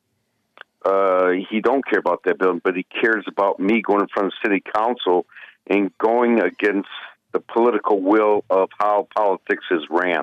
He don't care about that building, but he cares about me going in front of city council and going against the political will of how politics is ran.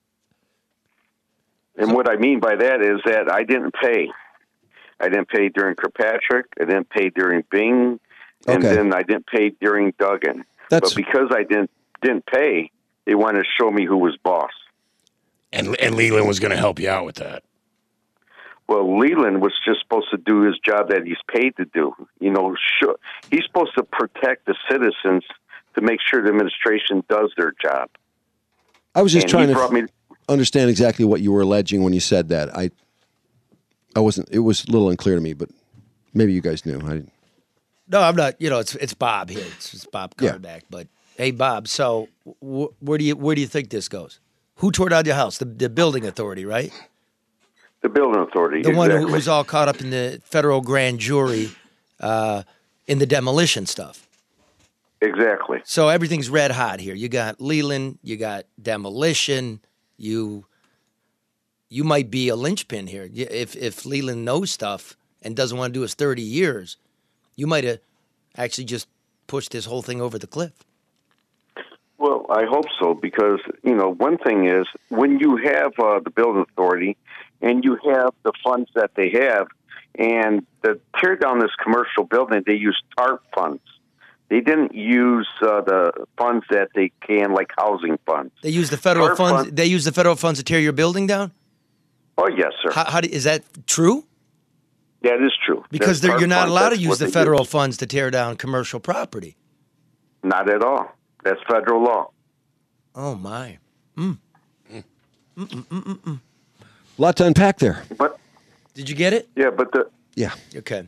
And what I mean by that is that I didn't pay. I didn't pay during Kirkpatrick. I didn't pay during Bing. And then I didn't pay during Duggan. But because I didn't pay, they wanted to show me who was boss. And Leland was going to help you out with that. Well, Leland was just supposed to do his job that he's paid to do. You know, he's supposed to protect the citizens to make sure the administration does their job. I was just trying to understand exactly what you were alleging when you said that. I wasn't. It was a little unclear to me, but maybe you guys knew. No, I'm not. You know, it's Bob here. It's Bob Carback. But hey, Bob. So where do you think this goes? Who tore down your house? The building authority, right? The building authority. The one who was all caught up in the federal grand jury in the demolition stuff. Exactly. So everything's red hot here. You got Leland. You got demolition. You might be a linchpin here. If Leland knows stuff and doesn't want to do his 30 years, you might have actually just pushed this whole thing over the cliff. Well, I hope so, because, you know, one thing is when you have the building authority and you have the funds that they have, and to tear down this commercial building, they use TARP funds. They didn't use the funds that they can, like housing funds. They use the federal funds. They use the federal funds to tear your building down? Oh, yes, sir. Is that true? That is true. Because you're not allowed to use the federal funds to tear down commercial property. Not at all. That's federal law. Oh, my. A lot to unpack there. But did you get it? Yeah, but Okay.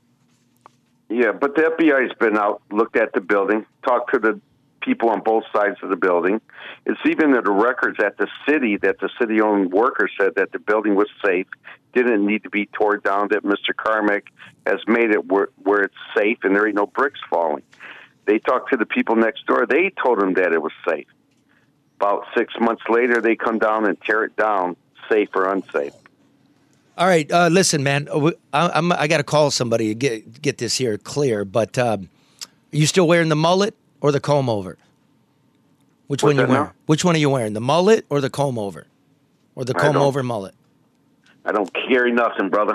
But the FBI's been out, looked at the building, talked to the people on both sides of the building. It's even in the records at the city that the city-owned worker said that the building was safe, didn't need to be torn down, that Mr. Carmack has made it where it's safe and there ain't no bricks falling. They talked to the people next door. They told them that it was safe. About 6 months later, they come down and tear it down, safe or unsafe. All right, listen, man. I got to call somebody to get this here clear. But are you still wearing the mullet or the comb over? Which one you wearing? Which one are you wearing? The mullet or the comb over, or the comb over mullet? I don't carry nothing, brother.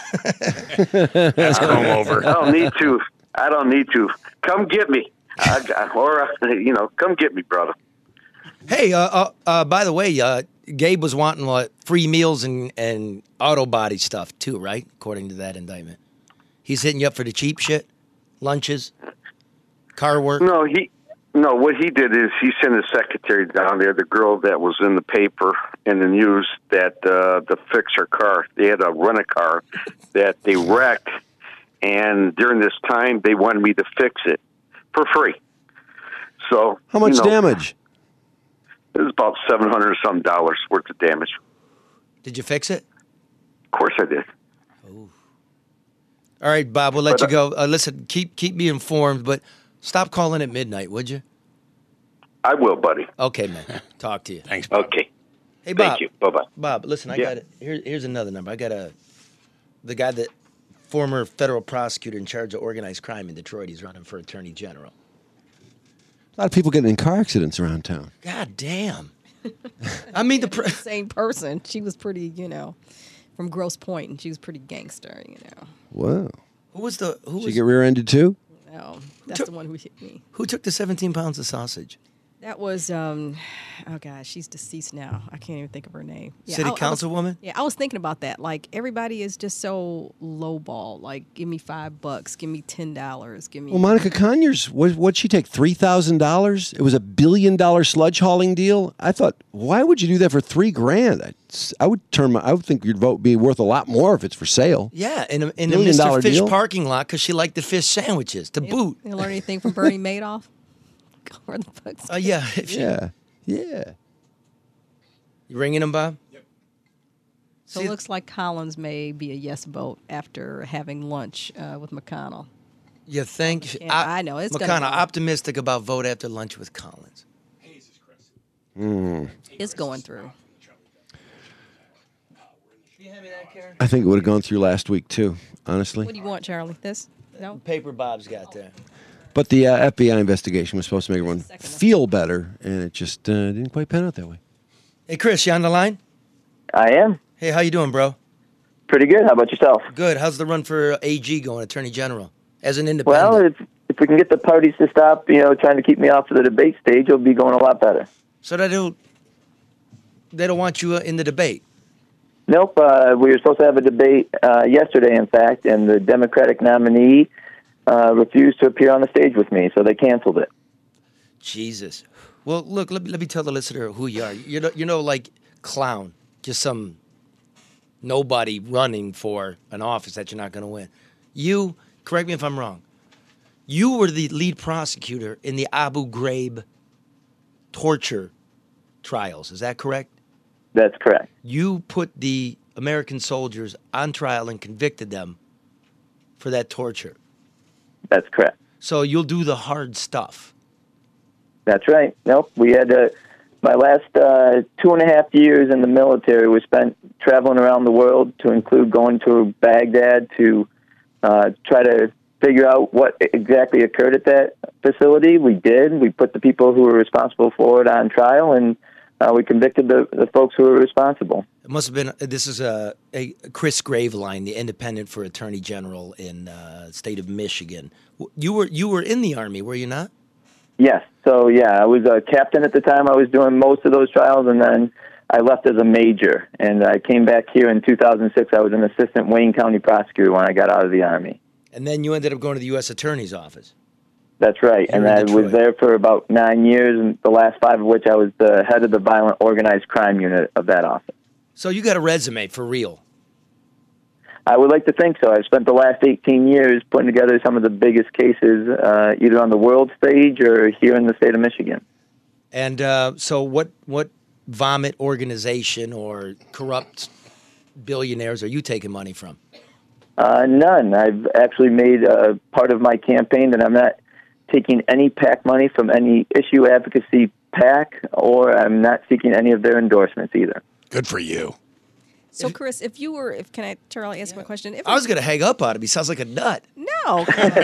That's comb over. I don't need to. Come get me, come get me, brother. Hey, by the way, Gabe was wanting free meals and auto body stuff too, right? According to that indictment, he's hitting you up for the cheap shit, lunches, car work. No, what he did is he sent his secretary down there, the girl that was in the paper and the news, that to fix her car. They had to rent a car that they wrecked, and during this time they wanted me to fix it for free. So how much damage? It was about $700 some worth of damage. Did you fix it? Of course I did. Oh. All right, Bob, we'll let you go. Listen, keep me informed, but stop calling at midnight, would you? I will, buddy. Okay, man. Talk to you. Thanks, Bob. Okay. Hey, Bob. Thank you. Bye-bye. Bob, listen, I got it. Here's another number. I got the guy that former federal prosecutor in charge of organized crime in Detroit. He's running for attorney general. A lot of people getting in car accidents around town. God damn. I mean, the same person. She was pretty, from Grosse Pointe, and she was pretty gangster, Wow. Did she get rear-ended too? No, that's the one who hit me. Who took the 17 pounds of sausage? That was, she's deceased now. I can't even think of her name. Yeah, City councilwoman? Yeah, I was thinking about that. Like, everybody is just so lowball. Like, give me $5, give me $10, give me... Well, Monica Conyers, what'd she take, $3,000? It was $1 billion sludge hauling deal. I thought, why would you do that for $3,000? I would think your vote be worth a lot more if it's for sale. Yeah, in a Mr. Fish parking lot because she liked the fish sandwiches to boot. You learn anything from Bernie Madoff? Where the fuck's yeah. Yeah. You ringing him, Bob? Yep. So it looks like Collins may be a yes vote after having lunch with McConnell. You think? I know. It's McConnell optimistic about vote after lunch with Collins. It's going through. I think it would have gone through last week, too, honestly. What do you want, Charlie? This? No? Paper Bob's got there. But the FBI investigation was supposed to make everyone feel better, and it just didn't quite pan out that way. Hey, Chris, you on the line? I am. Hey, how you doing, bro? Pretty good. How about yourself? Good. How's the run for AG going, Attorney General, as an independent? Well, if we can get the parties to stop, trying to keep me off of the debate stage, it'll be going a lot better. So they don't want you in the debate? Nope. We were supposed to have a debate yesterday, in fact, and the Democratic nominee refused to appear on the stage with me, so they canceled it. Jesus. Well, look, let me tell the listener who you are. You're like clown, just some nobody running for an office that you're not going to win. You, correct me if I'm wrong, you were the lead prosecutor in the Abu Ghraib torture trials. Is that correct? That's correct. You put the American soldiers on trial and convicted them for that torture. That's correct. So you'll do the hard stuff. That's right. Nope. We had my last 2.5 years in the military was spent traveling around the world, to include going to Baghdad to try to figure out what exactly occurred at that facility. We did. We put the people who were responsible for it on trial, and we convicted the folks who were responsible. It must have been, this is a Chris Graveline, the independent for Attorney General in the state of Michigan. You were in the Army, were you not? Yes. So, I was a captain at the time. I was doing most of those trials, and then I left as a major. And I came back here in 2006. I was an assistant Wayne County prosecutor when I got out of the Army. And then you ended up going to the U.S. Attorney's Office. That's right. And I was there for about 9 years, and the last 5 of which I was the head of the violent organized crime unit of that office. So you got a resume for real. I would like to think so. I've spent the last 18 years putting together some of the biggest cases, either on the world stage or here in the state of Michigan. And so what vomit organization or corrupt billionaires are you taking money from? None. I've actually made part of my campaign that I'm not taking any PAC money from any issue advocacy PAC, or I'm not seeking any of their endorsements either. Good for you. So, Chris, can I, Charlie, ask my question? I was going to hang up on him. He sounds like a nut. No.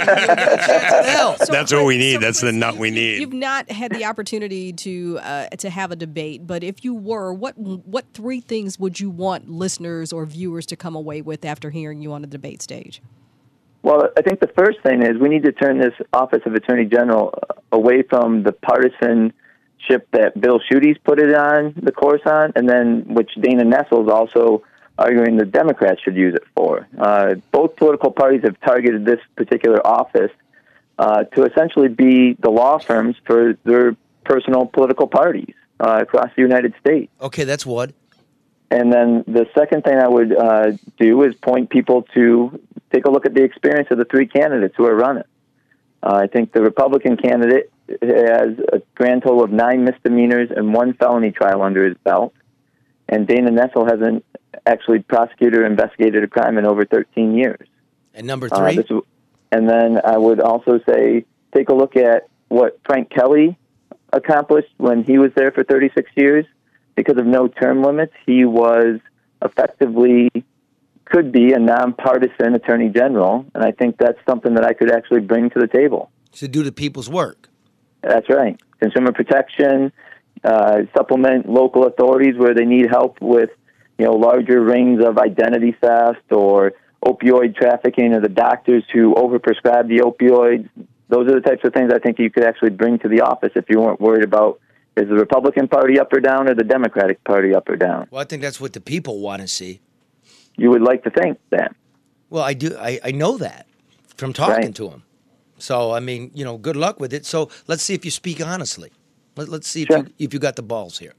That's what we need. That's the nut we need. You've not had the opportunity to have a debate, but if you were, what 3 things would you want listeners or viewers to come away with after hearing you on the debate stage? Well, I think the first thing is we need to turn this Office of Attorney General away from the partisanship that Bill Schuette's put it on the course on, and then which Dana Nessel's also arguing the Democrats should use it for. Both political parties have targeted this particular office to essentially be the law firms for their personal political parties across the United States. Okay, that's what. And then the second thing I would do is point people to take a look at the experience of the 3 candidates who are running. I think the Republican candidate has a grand total of 9 misdemeanors and 1 felony trial under his belt. And Dana Nessel hasn't actually prosecuted or investigated a crime in over 13 years. And number 3? And then I would also say take a look at what Frank Kelly accomplished when he was there for 36 years. Because of no term limits, he was effectively, could be a nonpartisan attorney general, and I think that's something that I could actually bring to the table. To do the people's work. That's right. Consumer protection, supplement local authorities where they need help with, larger rings of identity theft or opioid trafficking, or the doctors who overprescribe the opioids. Those are the types of things I think you could actually bring to the office if you weren't worried about is the Republican Party up or down or the Democratic Party up or down. Well, I think that's what the people want to see. You would like to think that. Well, I do. I know that from talking to them. So, I mean, good luck with it. So let's see if you speak honestly. Let's see if you got the balls here.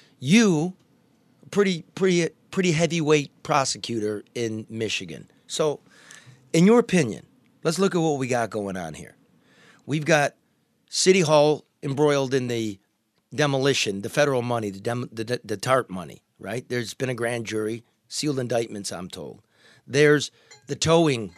You, pretty heavyweight prosecutor in Michigan. So, in your opinion, let's look at what we got going on here. We've got City Hall embroiled in the demolition, the federal money, the TARP money, right? There's been a grand jury, sealed indictments, I'm told. There's the towing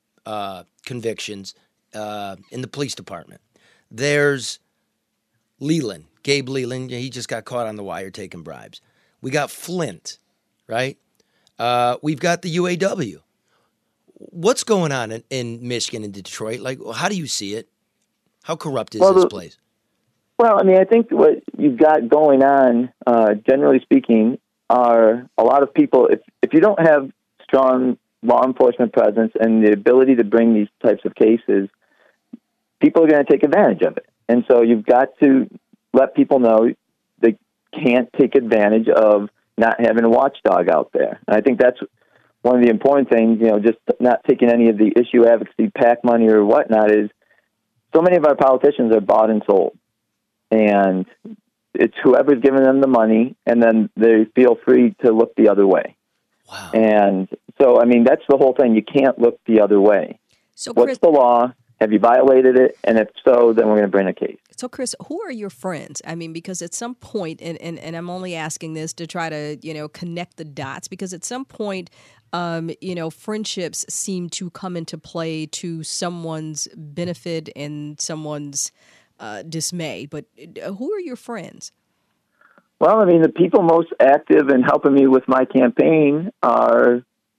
convictions in the police department. There's Leland, Gabe Leland. He just got caught on the wire taking bribes. We got Flint, right? We've got the UAW. What's going on in Michigan and Detroit? Like, how do you see it? How corrupt is this place? Well, I mean, I think what you've got going on, generally speaking, are a lot of people. If you don't have strong law enforcement presence and the ability to bring these types of cases, people are going to take advantage of it. And so you've got to let people know they can't take advantage of not having a watchdog out there. And I think that's one of the important things, just not taking any of the issue advocacy, PAC money or whatnot, is so many of our politicians are bought and sold. And it's whoever's giving them the money, and then they feel free to look the other way. Wow. And so, I mean, that's the whole thing. You can't look the other way. So, what's the law? Have you violated it? And if so, then we're going to bring a case. So, Chris, who are your friends? I mean, because at some point, and I'm only asking this to try to, connect the dots, because at some point, friendships seem to come into play to someone's benefit and someone's dismay. But who are your friends? Well, I mean, the people most active in helping me with my campaign are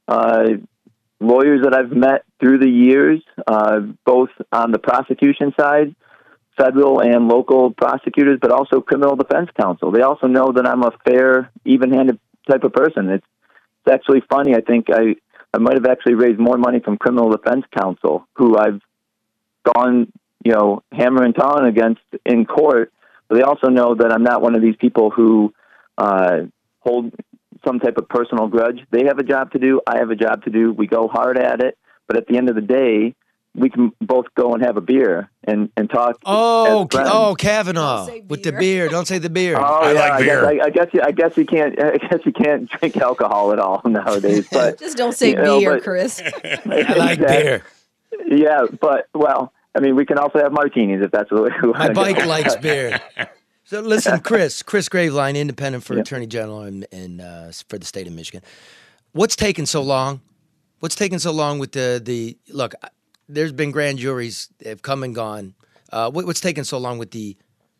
lawyers that I've met through the years, both on the prosecution side, federal and local prosecutors, but also criminal defense counsel. They also know that I'm a fair, even-handed type of person. It's actually funny. I think I might have actually raised more money from criminal defense counsel, who I've gone, hammer and tong against in court. But they also know that I'm not one of these people who hold some type of personal grudge. They have a job to do. I have a job to do. We go hard at it. But at the end of the day, we can both go and have a beer and talk. Kavanaugh with the beer. Don't say the beer. I like beer. I guess you can't. I guess you can't drink alcohol at all nowadays. But just don't say beer, Chris. I like beer. Yeah, but I mean, we can also have martinis if that's what we want. My bike likes beer. So listen, Chris Graveline, independent for Attorney General and for the state of Michigan. What's taking so long? What's taking so long with the look? There's been grand juries that have come and gone. What's taking so long with the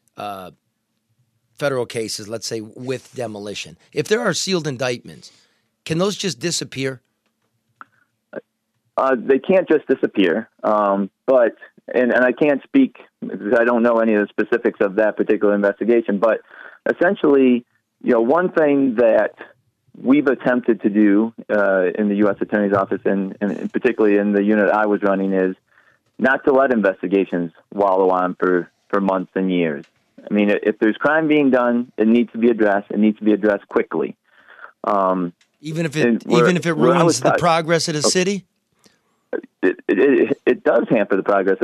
federal cases, let's say with demolition? If there are sealed indictments, can those just disappear? They can't just disappear, but and I can't speak because I don't know any of the specifics of that particular investigation. But essentially, one thing that we've attempted to do in the U.S. Attorney's Office, and particularly in the unit I was running, is not to let investigations wallow on for months and years. I mean, if there's crime being done, it needs to be addressed. It needs to be addressed quickly. Even if it ruins the progress of the city? It does hamper the progress.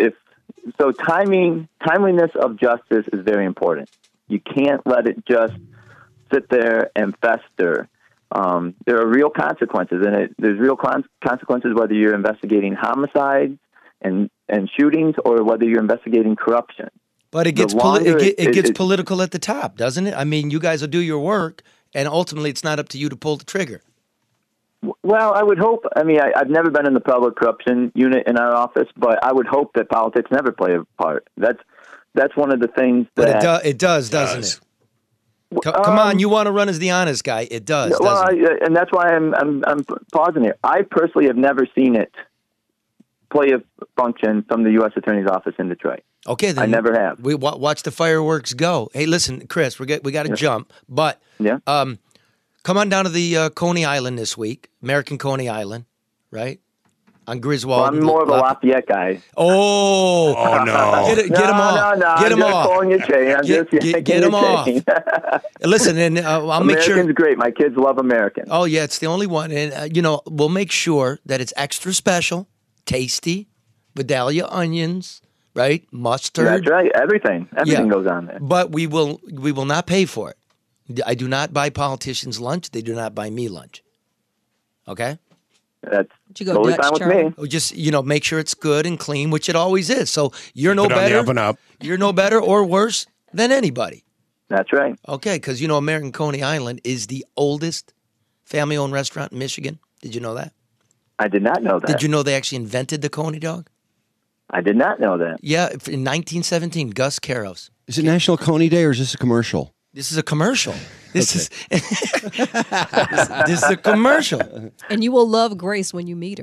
Timeliness of justice is very important. You can't let it just sit there and fester. There are real consequences, and there's real consequences whether you're investigating homicides and shootings or whether you're investigating corruption. But it gets political at the top, doesn't it? I mean, you guys will do your work, and ultimately it's not up to you to pull the trigger. Well, I would hope. I mean, I've never been in the public corruption unit in our office, but I would hope that politics never play a part. That's one of the things that... But it does, doesn't it? Come on, you want to run as the honest guy. It does, doesn't it? And that's why I'm pausing here. I personally have never seen it play a function from the U.S. Attorney's Office in Detroit. Okay, then. I never have. We watch the fireworks go. Hey, listen, Chris, we got to jump, but come on down to the Coney Island this week, American Coney Island, right? On Griswold. Well, I'm more of a Lafayette guy. Oh no! Get them off. No. Get them off. Pulling your chain. Get them off. Listen, and I'll make sure. American's great. My kids love American. Oh yeah, it's the only one, and we'll make sure that it's extra special, tasty, Vidalia onions, right? Mustard. That's right. Everything goes on there. But we will not pay for it. I do not buy politicians lunch. They do not buy me lunch. Okay. That's totally fine with me. Just make sure it's good and clean, which it always is. So you're no better. You're no better or worse than anybody. That's right. Okay, because American Coney Island is the oldest family-owned restaurant in Michigan. Did you know that? I did not know that. Did you know they actually invented the Coney dog? I did not know that. Yeah, in 1917, Gus Caros. Is it National Coney Day or is this a commercial? This is a commercial. This is a commercial. And you will love Grace when you meet her.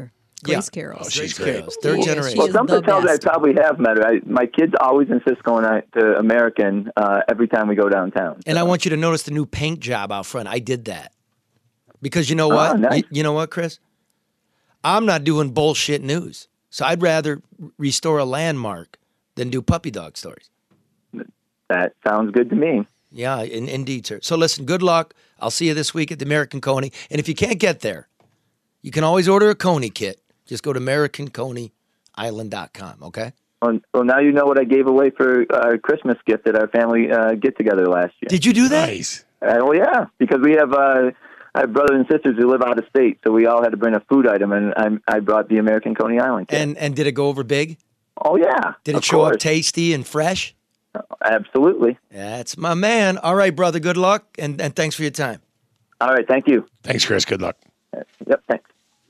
Grace Carroll. Oh, she's Grace great. Carroll, third Yeah, generation. she Well, is something the tells me I best. probably have met her. My kids always insist going to American every time we go downtown. And I want you to notice the new paint job out front. I did that. Because you know what? nice. You know what, Chris? I'm not doing bullshit news. So I'd rather restore a landmark than do puppy dog stories. That sounds good to me. Yeah, indeed, sir. So listen, good luck. I'll see you this week at the American Coney. And if you can't get there, you can always order a Coney kit. Just go to AmericanConeyIsland.com, okay? Well, now you know what I gave away for our Christmas gift at our family get-together last year. Did you do that? Nice. Oh, yeah, because we have I have brothers and sisters who live out of state, so we all had to bring a food item, and I brought the American Coney Island kit. And did it go over big? Oh, yeah. Did it of show up course. tasty and fresh? Absolutely. That's my man. All right, brother, good luck, and thanks for your time. All right, thank you. Thanks, Chris. Good luck. Yep, thanks.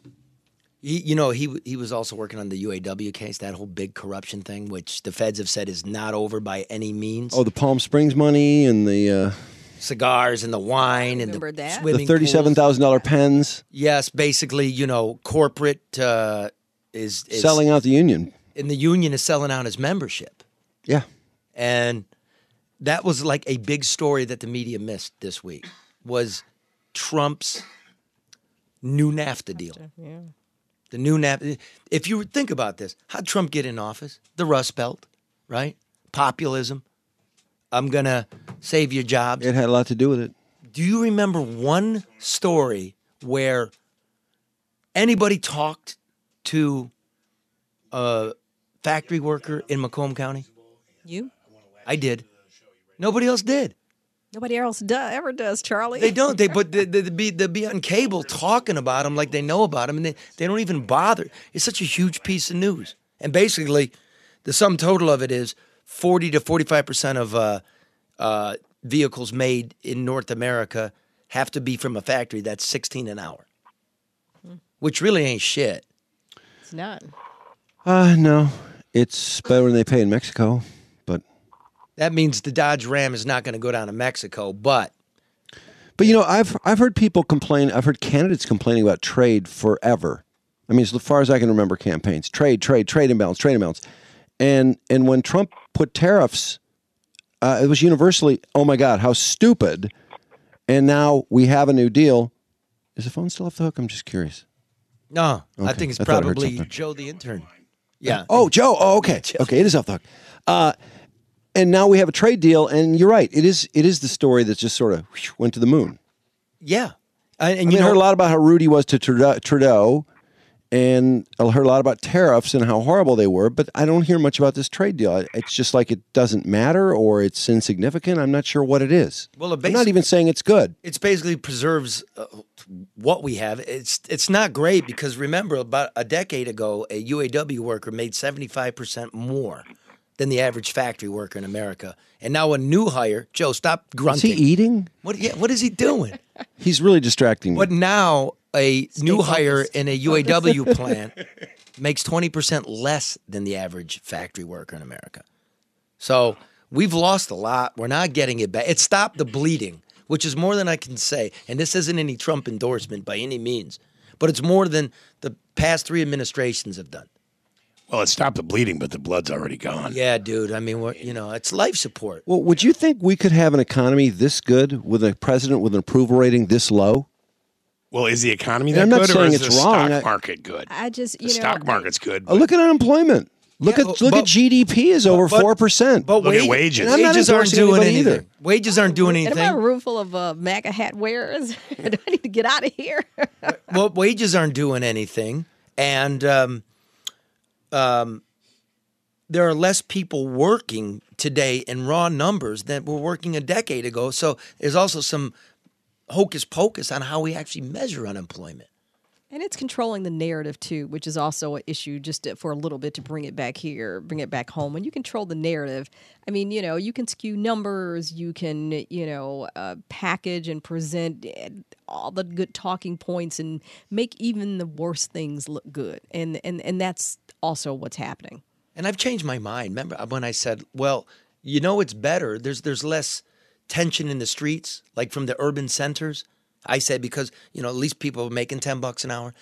He was also working on the UAW case, that whole big corruption thing, which the feds have said is not over by any means. Oh, the Palm Springs money and the Cigars and the wine and remember the that. swimming the $37,000 pens, Yes, basically, corporate is selling out the union. and the union is selling out his membership. Yeah. And that was like a big story that the media missed this week was Trump's new NAFTA deal. Yeah. The new NAFTA. If you think about this, how'd Trump get in office? The Rust Belt, right? Populism. I'm going to save your jobs. It had a lot to do with it. Do you remember one story where anybody talked to a factory worker in Macomb County? You? I did. Nobody else did. Nobody else ever does, Charlie. They don't. They'll be on cable talking about them like they know about them, and they don't even bother. It's such a huge piece of news. And basically, the sum total of it is 40 to 45% of vehicles made in North America have to be from a factory that's 16 an hour, which really ain't shit. It's not. No. It's better than they pay in Mexico, but That means the Dodge Ram is not going to go down to Mexico, but I've heard people complain. I've heard candidates complaining about trade forever. I mean, as far as I can remember, campaigns trade imbalance, and when Trump put tariffs, it was universally, oh my God, how stupid. And now we have a new deal. Is the phone still off the hook? I'm just curious. no, I Okay. think it's I thought I heard probably something. Joe the intern. Yeah. Oh, Joe. Oh, okay. Okay, it is off the hook. And now we have a trade deal, and you're right. It is the story that just sort of went to the moon. Yeah. I heard a lot about how rude he was to Trudeau, and I heard a lot about tariffs and how horrible they were, but I don't hear much about this trade deal. It's just like it doesn't matter or it's insignificant. I'm not sure what it is. Well, I'm not even saying it's good. It's basically preserves what we have. It's not great because remember about a decade ago, a UAW worker made 75% more than the average factory worker in America. And now a new hire, Joe, stop Is grunting. he eating? What is he doing? He's really distracting me. But now a new hire in a UAW plant makes 20% less than the average factory worker in America. So we've lost a lot. We're not getting it back. It stopped the bleeding, which is more than I can say. And this isn't any Trump endorsement by any means, but it's more than the past 3 administrations have done. Well, it stopped the bleeding, but the blood's already gone. Yeah, dude. I mean, it's life support. Well, would you think we could have an economy this good with a president with an approval rating this low? Well, is the economy And that I'm not good, or saying is it's the wrong. stock market good? I just, The stock market's good. Look at unemployment. Look at GDP is over 4%. But Look at wages. And I'm not wages aren't endorsing doing anybody anything. either. Wages aren't doing And am I a anything. room full of MAGA hat wearers? Do I need to get out of here? Well, wages aren't doing anything, and there are less people working today in raw numbers than were working a decade ago. So there's also some hocus pocus on how we actually measure unemployment. And it's controlling the narrative too, which is also an issue for a little bit to bring it back here, bring it back home. When you control the narrative, I mean, you can skew numbers, you can, package and present all the good talking points and make even the worst things look good. And that's also what's happening. And I've changed my mind. Remember when I said, well, it's better. There's less tension in the streets, like from the urban centers. I said because, at least people are making $10 an hour.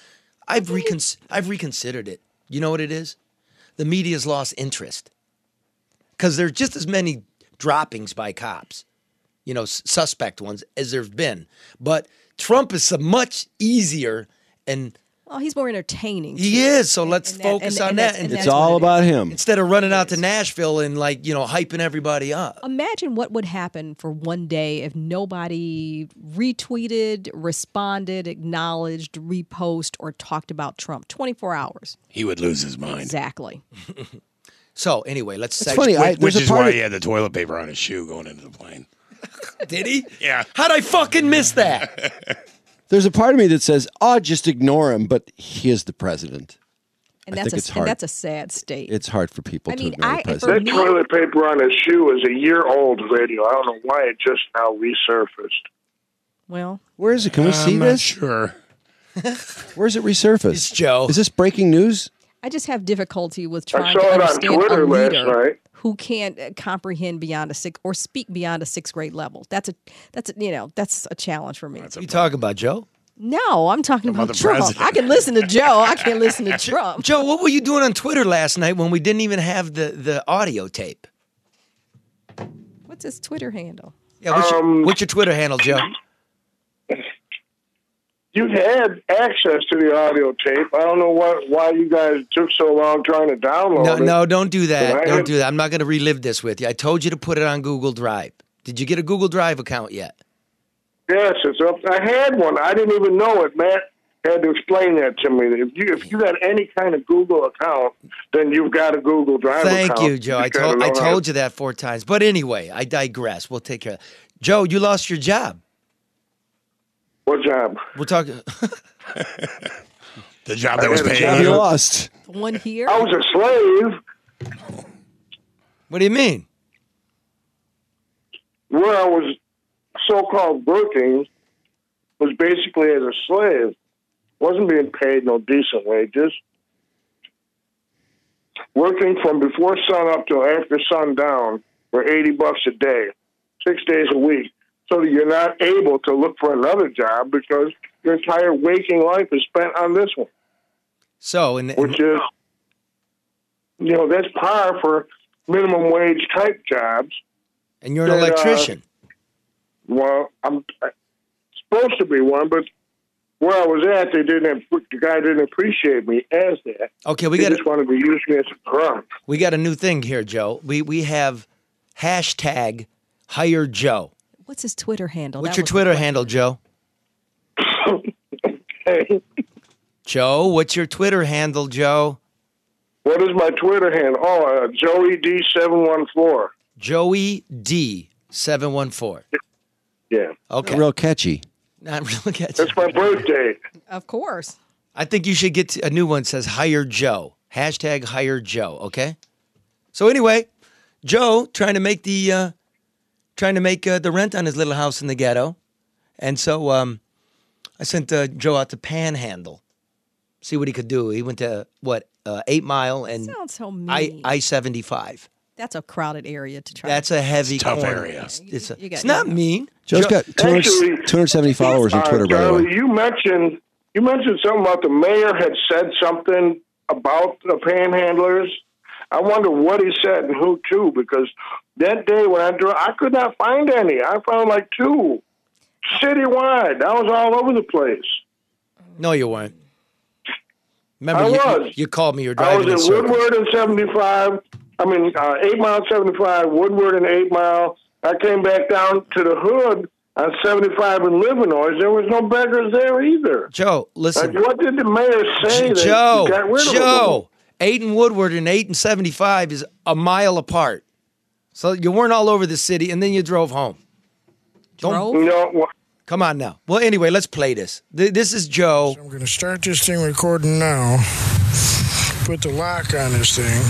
I've reconsidered it. You know what it is? The media's lost interest. Because there's just as many droppings by cops, suspect ones, as there've been. But Trump is so much easier and... Well, he's more entertaining. He is, so let's focus on that. And it's all about him. Instead of running out to Nashville and, hyping everybody up. Imagine what would happen for one day if nobody retweeted, responded, acknowledged, repost, or talked about Trump. 24 hours. He would lose his mind. Exactly. So, anyway, let's... It's funny. Which is why he had the toilet paper on his shoe going into the plane. Did he? Yeah. How'd I fucking miss that? There's a part of me that says, just ignore him, but he is the president. And I think it's hard. And that's a sad state. It's hard for people to ignore the That president. toilet paper on his shoe is a year-old video. I don't know why it just now resurfaced. Well, where is it? Can we see I'm this? Not sure. Where's it resurfaced? It's Joe. Is this breaking news? I just have difficulty with trying I to saw it on understand Twitter a last leader night. who can't comprehend beyond a or speak beyond a sixth grade level. That's a challenge for me. You talking about Joe? No, I'm talking about the Trump. president. I can listen to Joe. I can't listen to Trump. Joe, what were you doing on Twitter last night when we didn't even have the audio tape? What's his Twitter handle? Yeah, what's your Twitter handle, Joe? You had access to the audio tape. I don't know why you guys took so long trying to download it. No, don't do that. But Don't do that. I'm not going to relive this with you. I told you to put it on Google Drive. Did you get a Google Drive account yet? Yes, it's up. I had one. I didn't even know it. Matt had to explain that to me. If you got any kind of Google account, then you've got a Google Drive account. Thank you, Joe. I told you that 4 times. But anyway, I digress. We'll take care of that. Joe, you lost your job. What job? We're talking... The job that was Job paying you you. lost. The one here? I was a slave. What do you mean? Where I was so-called working was basically as a slave. Wasn't being paid no decent wages. Working from before sun up till after sundown for $80 a day, 6 days a week. So that you're not able to look for another job because your entire waking life is spent on this one. So, which is, that's par for minimum wage type jobs. And you're an electrician. Well, I'm supposed to be one, but where I was at, the guy didn't appreciate me as that. Okay, he just wanted to use me as a crumb. We got a new thing here, Joe. We have hashtag Hire Joe. What's his Twitter handle? What's your Twitter handle, Joe? Okay. Joe, what's your Twitter handle, Joe? What is my Twitter handle? Oh, Joey D714. Joey D714. Yeah. Okay. Real catchy. Not real catchy. That's my birthday. Of course. I think you should get a new one that says Hire Joe. Hashtag Hire Joe, okay? So anyway, Joe trying to make the rent on his little house in the ghetto. And so I sent Joe out to Panhandle, see what he could do. He went to, 8 Mile and sounds so mean. I-75. That's a crowded area to try. That's a heavy tough corner. area. It's not mean. Joe's got 270 followers on Twitter, by the way. Charlie, you mentioned something about the mayor had said something about the panhandlers. I wonder what he said and who to, because that day when I could not find any. I found like 2 citywide. I was all over the place. No, you weren't. Remember, I was. You called me. You're I driving was in in circles. Woodward and 75. 8 Mile 75, Woodward and 8 Mile. I came back down to the hood on 75 in Livernois. There was no beggars there either. Joe, listen. What did the mayor say? that Joe, he got rid of Joe, 8 in Woodward and 8 in 75 is a mile apart. So you weren't all over the city, and then you drove home. No. Come on now. Well, anyway, let's play this. This is Joe. I'm going to start this thing recording now. Put the lock on this thing.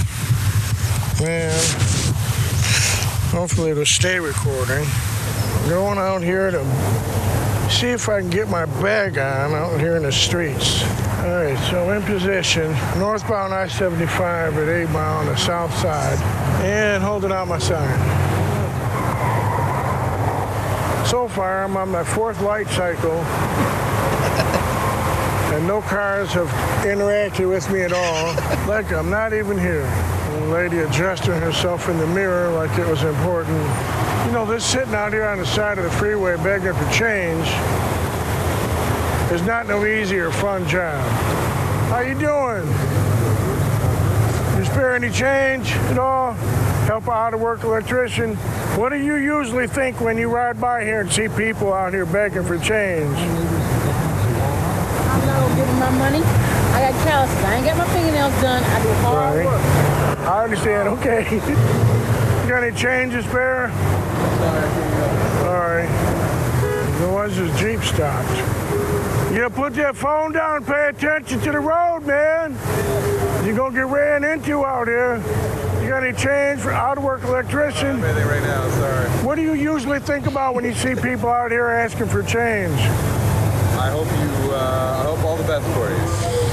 And hopefully it'll stay recording. Going out here to see if I can get my bag on out here in the streets. All right, so in position, northbound I-75 at 8 Mile on the south side, and holding out my sign. So far, I'm on my 4th light cycle, and no cars have interacted with me at all, like I'm not even here. The lady adjusting herself in the mirror like it was important. You know, this sitting out here on the side of the freeway begging for change is not no easy or fun job. How you doing? You spare any change at all? Help out of work electrician. What do you usually think when you ride by here and see people out here begging for change? I'm not giving my money. I got calluses. I ain't got my fingernails done. I do hard work. I understand. Okay. You got any change to spare? All right. Otherwise, his Jeep stopped. You put that phone down and pay attention to the road, man. You're going to get ran into out here. You got any change for out-of-work electrician? I don't have anything right now, sorry. What do you usually think about when you see people out here asking for change? I hope all the best for you.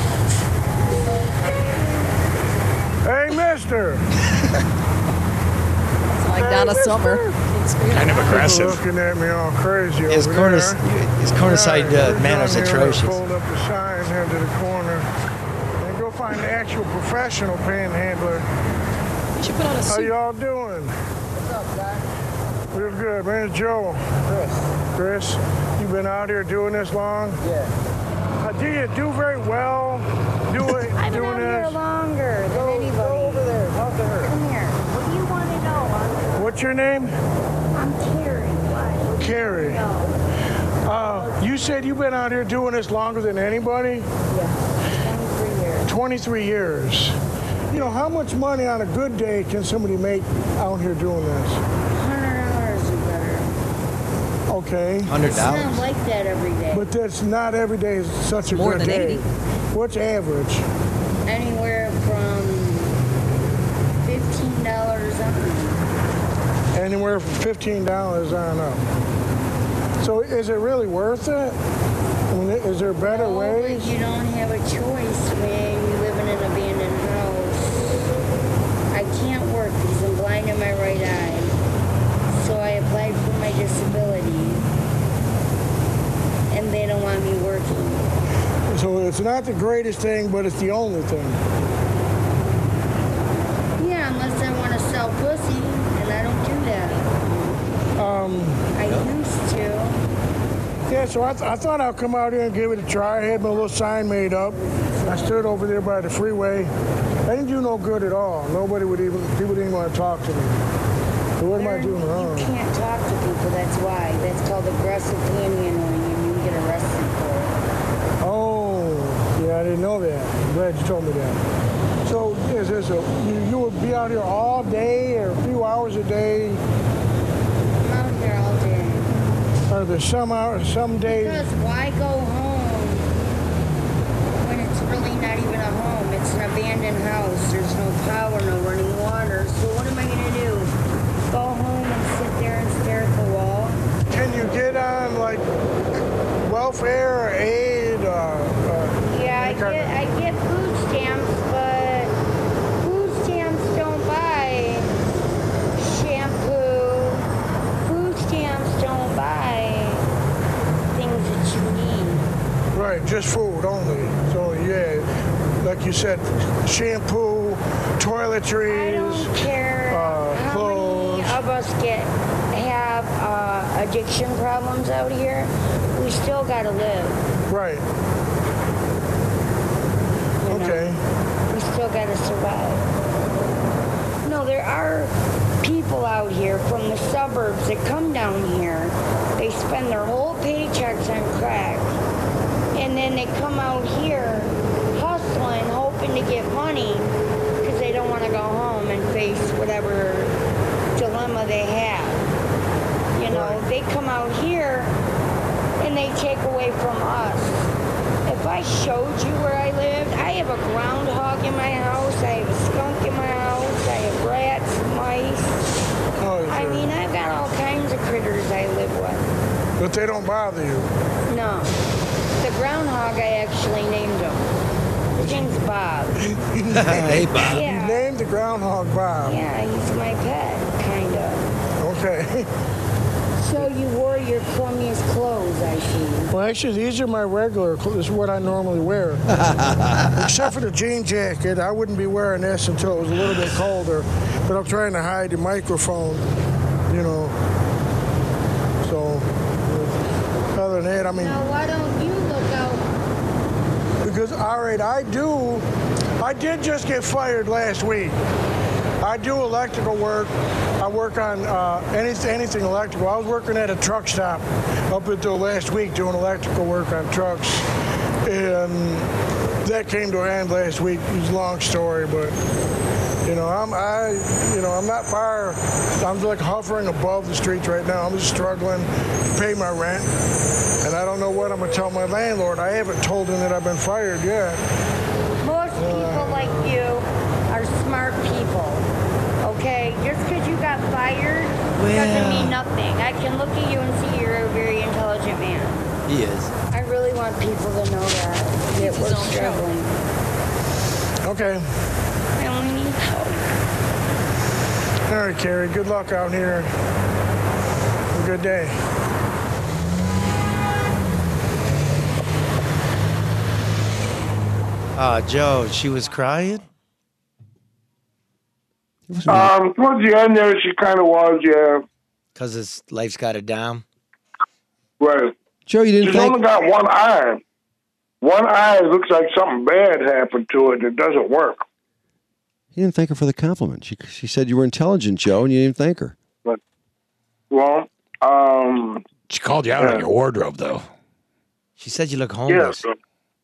Hey, mister. It's like Donna Summer. Kind of aggressive. People looking at me all crazy His over corner, there. his corner side manners Down here, atrocious. Pulled up the sign, head to the corner, and go find the actual professional panhandler. You should put on a How suit. y'all doing? What's up, guy? Real good. My name's Joe. Chris, you been out here doing this long? Yeah. Do you do very well doing I've been doing out here this? longer than anybody. Go over there. Talk to her. Come here. What do you want to know? What's your name? I'm Carrie. Why? Carrie. No. You said you've been out here doing this longer than anybody? Yeah. 23 years. 23 years. You know, how much money on a good day can somebody make out here doing this? $100 is better. Okay. It's $100. not like that every day. But that's not every day is such a More good than day. 80. What's average? Anywhere from $15 up. Anywhere from $15 on up. So is it really worth it? I mean, is there better No, ways? but you don't have a choice when you live in an abandoned house. I can't work because I'm blind in my right eye. So I applied for my disability. And they don't want me working. So it's not the greatest thing, but it's the only thing. Yeah, unless I want to sell pussy, and I don't do that. I used to. Yeah, so I thought I'd come out here and give it a try. I had my little sign made up. I stood over there by the freeway. I didn't do no good at all. People didn't even want to talk to me. So what am I doing wrong? You can't talk to people, that's why. That's called aggressive panhandling, and you can get arrested for it. Oh, yeah, I didn't know that. I'm glad you told me that. So is this you would be out here all day or a few hours a day? I'm out here all day. Are there some days? Because why go home when it's really not even a home? It's an abandoned house. There's no power, no running water. So what am I going to do? Go home and sit there and stare at the wall? Can you get on like welfare or aid? Yeah, I get food stamps, but food stamps don't buy shampoo. Food stamps don't buy things that you need. Right, just food only. So yeah, like you said, shampoo, toiletries. I don't care how clothes. many of us have addiction problems out here. We still gotta live. Right. You know? Okay. We still gotta survive. No, there are people out here from the suburbs that come down here. They spend their whole paychecks on crack. And then they come out here hustling, hoping to get money because they don't want to go home and face whatever dilemma they have. You know, they come out here and they take away from us. If I showed you where I lived, I have a groundhog in my house, I have a skunk in my house, I have rats, mice. Oh, I mean, I've got all kinds of critters I live with. But they don't bother you. No. The groundhog, I actually named him. His name's Bob. Hey, Bob. Yeah. You named the groundhog Bob. Yeah, he's my pet, kind of. Okay. So you wore your crummiest clothes, I see. Well, actually, these are my regular clothes. This is what I normally wear. Except for the jean jacket. I wouldn't be wearing this until it was a little bit colder. But I'm trying to hide the microphone, you know. So, other than that, I mean... Now, why don't you look out? Because, all right, I did just get fired last week. I do electrical work. I work on anything electrical. I was working at a truck stop up until last week doing electrical work on trucks. And that came to an end last week. It was a long story, but you know, I'm not far. I'm like hovering above the streets right now. I'm just struggling to pay my rent. And I don't know what I'm going to tell my landlord. I haven't told him that I've been fired yet. Most people like you are smart people. Okay, just because you got fired doesn't mean nothing. I can look at you and see you're a very intelligent man. He is. I really want people to know that we're struggling. Okay. I only need help. All right, Carrie. Good luck out here. Have a good day. Joe, she was crying? Towards the end there, she kind of was, yeah. Because his life's got it down? Right. Joe, you didn't She's only got one eye. One eye looks like something bad happened to it. It doesn't work. You didn't thank her for the compliment. She said you were intelligent, Joe, and you didn't thank her. But, well, she called you out on your wardrobe, though. She said you look homeless. Yeah,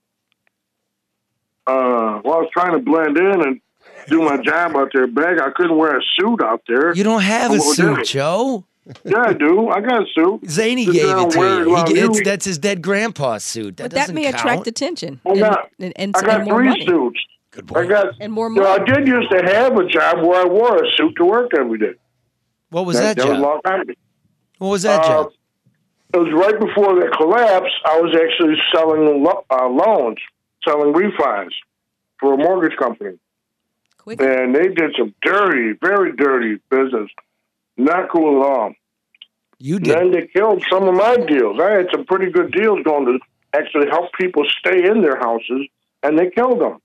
well, I was trying to blend in and do my job out there, Beg. I couldn't wear a suit out there. You don't have a suit, Joe. Yeah, I do. I got a suit. Zany gave it to you. That's his dead grandpa's suit. But that may attract attention. I got more 3 money. suits. Good boy. And more money. I did used to have a job where I wore a suit to work every day. What was that That was job? a long time ago. What was that job? It was right before the collapse. I was actually selling loans, selling refis for a mortgage company. And they did some dirty, very dirty business. Not cool at all. You did. Then they killed some of my deals. I had some pretty good deals going to actually help people stay in their houses, and they killed them.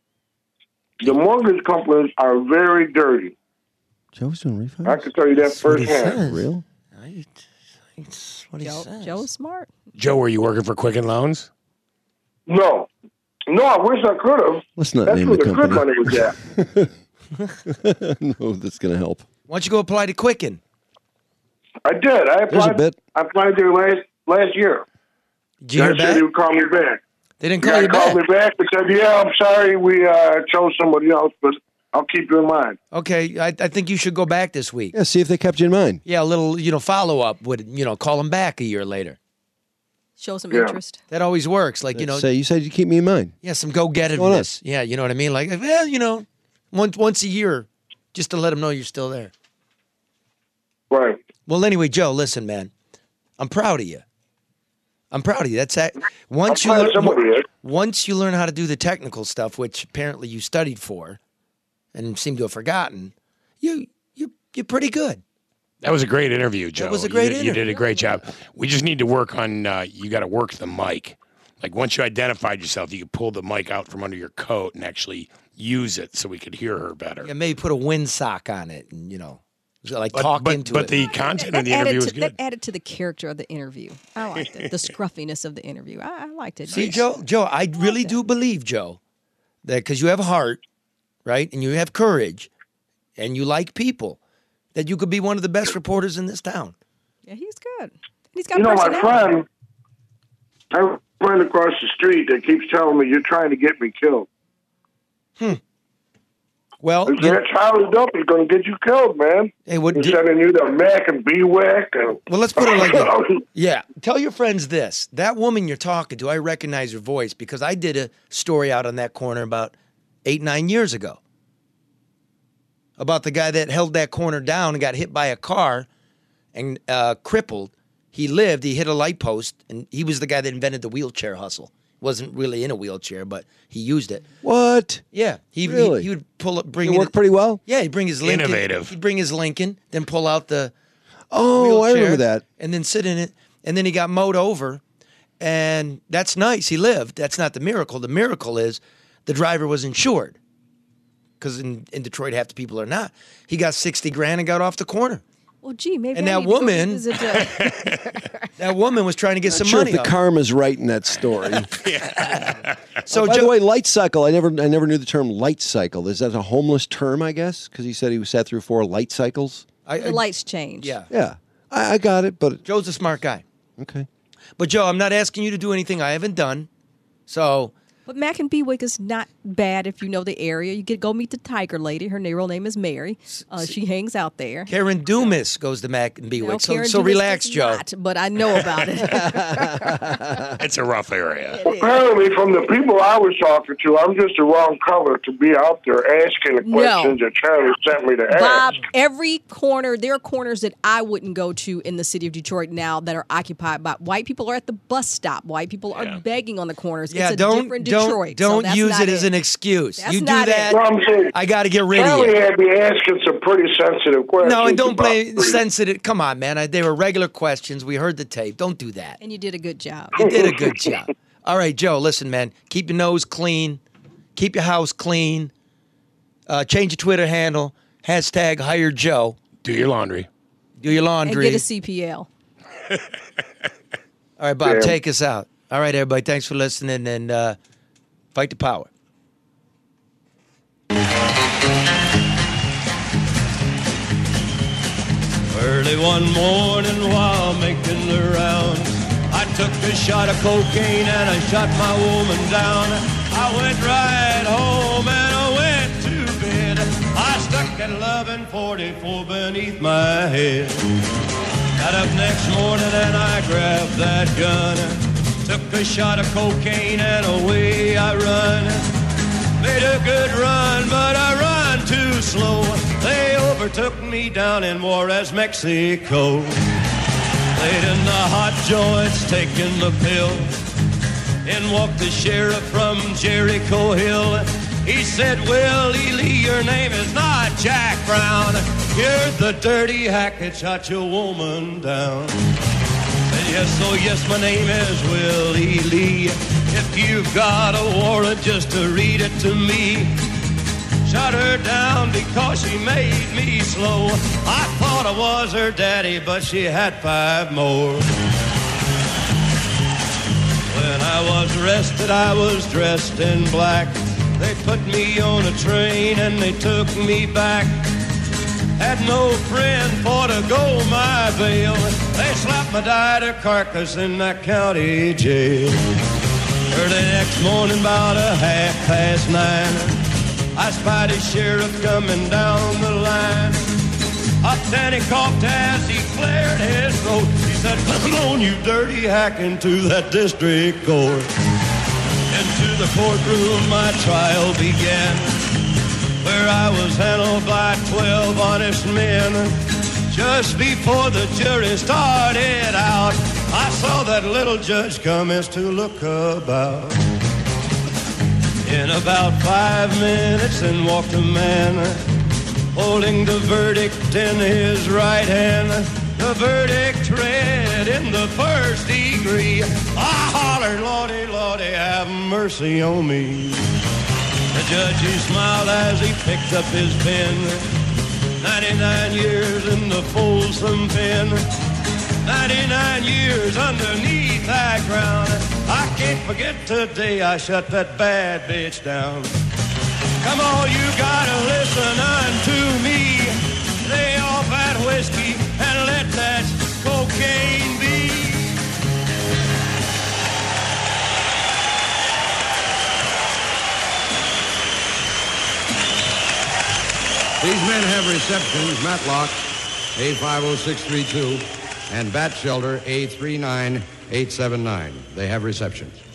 The mortgage companies are very dirty. Joe's doing refis? I can tell you that firsthand. Real? That's what he says. Joe's smart. Joe, were you working for Quicken Loans? No. No, I wish I could have. Let's not That's name where the the good company. money was at. No, that's going to help. Why don't you go apply to Quicken? I did. I applied there last year. Did you hear They said back? he would call me back. They didn't call you called back? me back and said, yeah, I'm sorry, we chose somebody else, but I'll keep you in mind. Okay, I think you should go back this week. Yeah, see if they kept you in mind. Yeah, a little, follow-up would, call them back a year later. Show some interest. That always works. Like, Say, you said you keep me in mind. Yeah, some go-gettedness. Yeah, you know what I mean? Like, well, once a year, just to let them know you're still there. Right. Well, anyway, Joe, listen, man. I'm proud of you. That's that. Once you learn how to do the technical stuff, which apparently you studied for, and seem to have forgotten, you're pretty good. That was a great interview, Joe. That was a great You interview. did a great job. We just need to work on, you got to work the mic. Like once you identified yourself, you could pull the mic out from under your coat and actually use it so we could hear her better. Yeah, maybe put a windsock on it and, talk into it. But the content of the interview was good. That added to the character of the interview. I liked it. The scruffiness of the interview. I liked it. See, Joe, I really do believe, Joe, that because you have a heart, right, and you have courage, and you like people, that you could be one of the best reporters in this town. Yeah, he's good. He's got My personality. friend, I have a friend across the street that keeps telling me, you're trying to get me killed. Well, that Charlie Duff is going to get you killed, man. Hey, what? He's sending you to Mac and BWAC. Well, let's put it like this. Yeah, tell your friends this. That woman you're talking to, I recognize her voice because I did a story out on that corner about 8-9 years ago about the guy that held that corner down and got hit by a car and crippled. He lived, he hit a light post, and he was the guy that invented the wheelchair hustle. Wasn't really in a wheelchair, but he used it. What? Yeah, he would pull up, bring It worked pretty well? Yeah, he'd bring his Lincoln. Innovative. He'd bring his Lincoln, then pull out the Oh, I wheelchair, remember that. and then sit in it. and then he got mowed over, and that's nice. He lived. That's not the miracle. The miracle is the driver was insured, because in Detroit, half the people are not. He got $60,000 and got off the corner. Well, gee, maybe. And I that need to go woman, visit, that woman was trying to get Not some sure money. if the off. karma's right in that story. So, by the way, light cycle. I never knew the term light cycle. Is that a homeless term? I guess because he said he sat through 4 light cycles. the lights change. Yeah. Yeah, I got it. But Joe's a smart guy. Okay. But Joe, I'm not asking you to do anything I haven't done. So. But Mac and Bewick is not bad if you know the area. You go meet the tiger lady. Her real name is Mary. She hangs out there. Karen Dumas goes to Mac and Bewick. No, Karen so Dumas relax, does Joe. not, but I know about it. It's a rough area. Apparently, from the people I was talking to, I'm just the wrong color to be out there asking the questions that Charlie sent me to Bob, ask. every corner, there are corners that I wouldn't go to in the city of Detroit now that are occupied by white people are at the bus stop. White people are begging on the corners. Yeah, it's a different Detroit. Don't so use that's it not as an excuse. That's You do not that, it. Well, I'm saying, I got to get rid of Charlie you. had me asking some pretty sensitive questions. No, and don't about- play sensitive. Come on, man. They were regular questions. We heard the tape. Don't do that. And you did a good job. You did a good job. All right, Joe, listen, man. Keep your nose clean. Keep your house clean. Change your Twitter handle. # hire Joe. Do your laundry. Do your And laundry. get a CPL. All right, Bob, Yeah. take us out. All right, everybody. Thanks for listening, and fight the power. Early one morning while making the rounds, I took a shot of cocaine and I shot my woman down. I went right home and I went to bed. I stuck at 1144 beneath my head. Got up next morning and I grabbed that gun. Took a shot of cocaine and away I run. Made a good run, but I run too slow. They overtook me down in Juarez, Mexico. Laid in the hot joints, taking the pill. In walked the sheriff from Jericho Hill. He said, Willie Lee, your name is not Jack Brown. You're the dirty hack that shot your woman down. Said, yes, oh yes, my name is Willie Lee. If you've got a warrant, just to read it to me. Shot her down because she made me slow. I thought I was her daddy, but she had 5 more. When I was arrested, I was dressed in black. They put me on a train and they took me back. Had no friend for to go my bail. They slapped my died carcass in that county jail. Early next morning, about 9:30, I spied a sheriff coming down the line. Up then he coughed as he cleared his throat. He said, come on, you dirty hack, into that district court. Into the courtroom my trial began, where I was handled by 12 honest men. Just before the jury started out, I saw that little judge commence to look about. In about 5 minutes, in walked a man, holding the verdict in his right hand. The verdict read in the first degree. I hollered, Lordy, Lordy, have mercy on me. The judge, he smiled as he picked up his pen. 99 years in the Folsom pen. 99 years underneath that ground. I can't forget today I shut that bad bitch down. Come on, you gotta listen unto me. Lay off that whiskey and let that cocaine be. These men have receptions, Matlock, A50632, and Bat Shelter, A39879. They have receptions.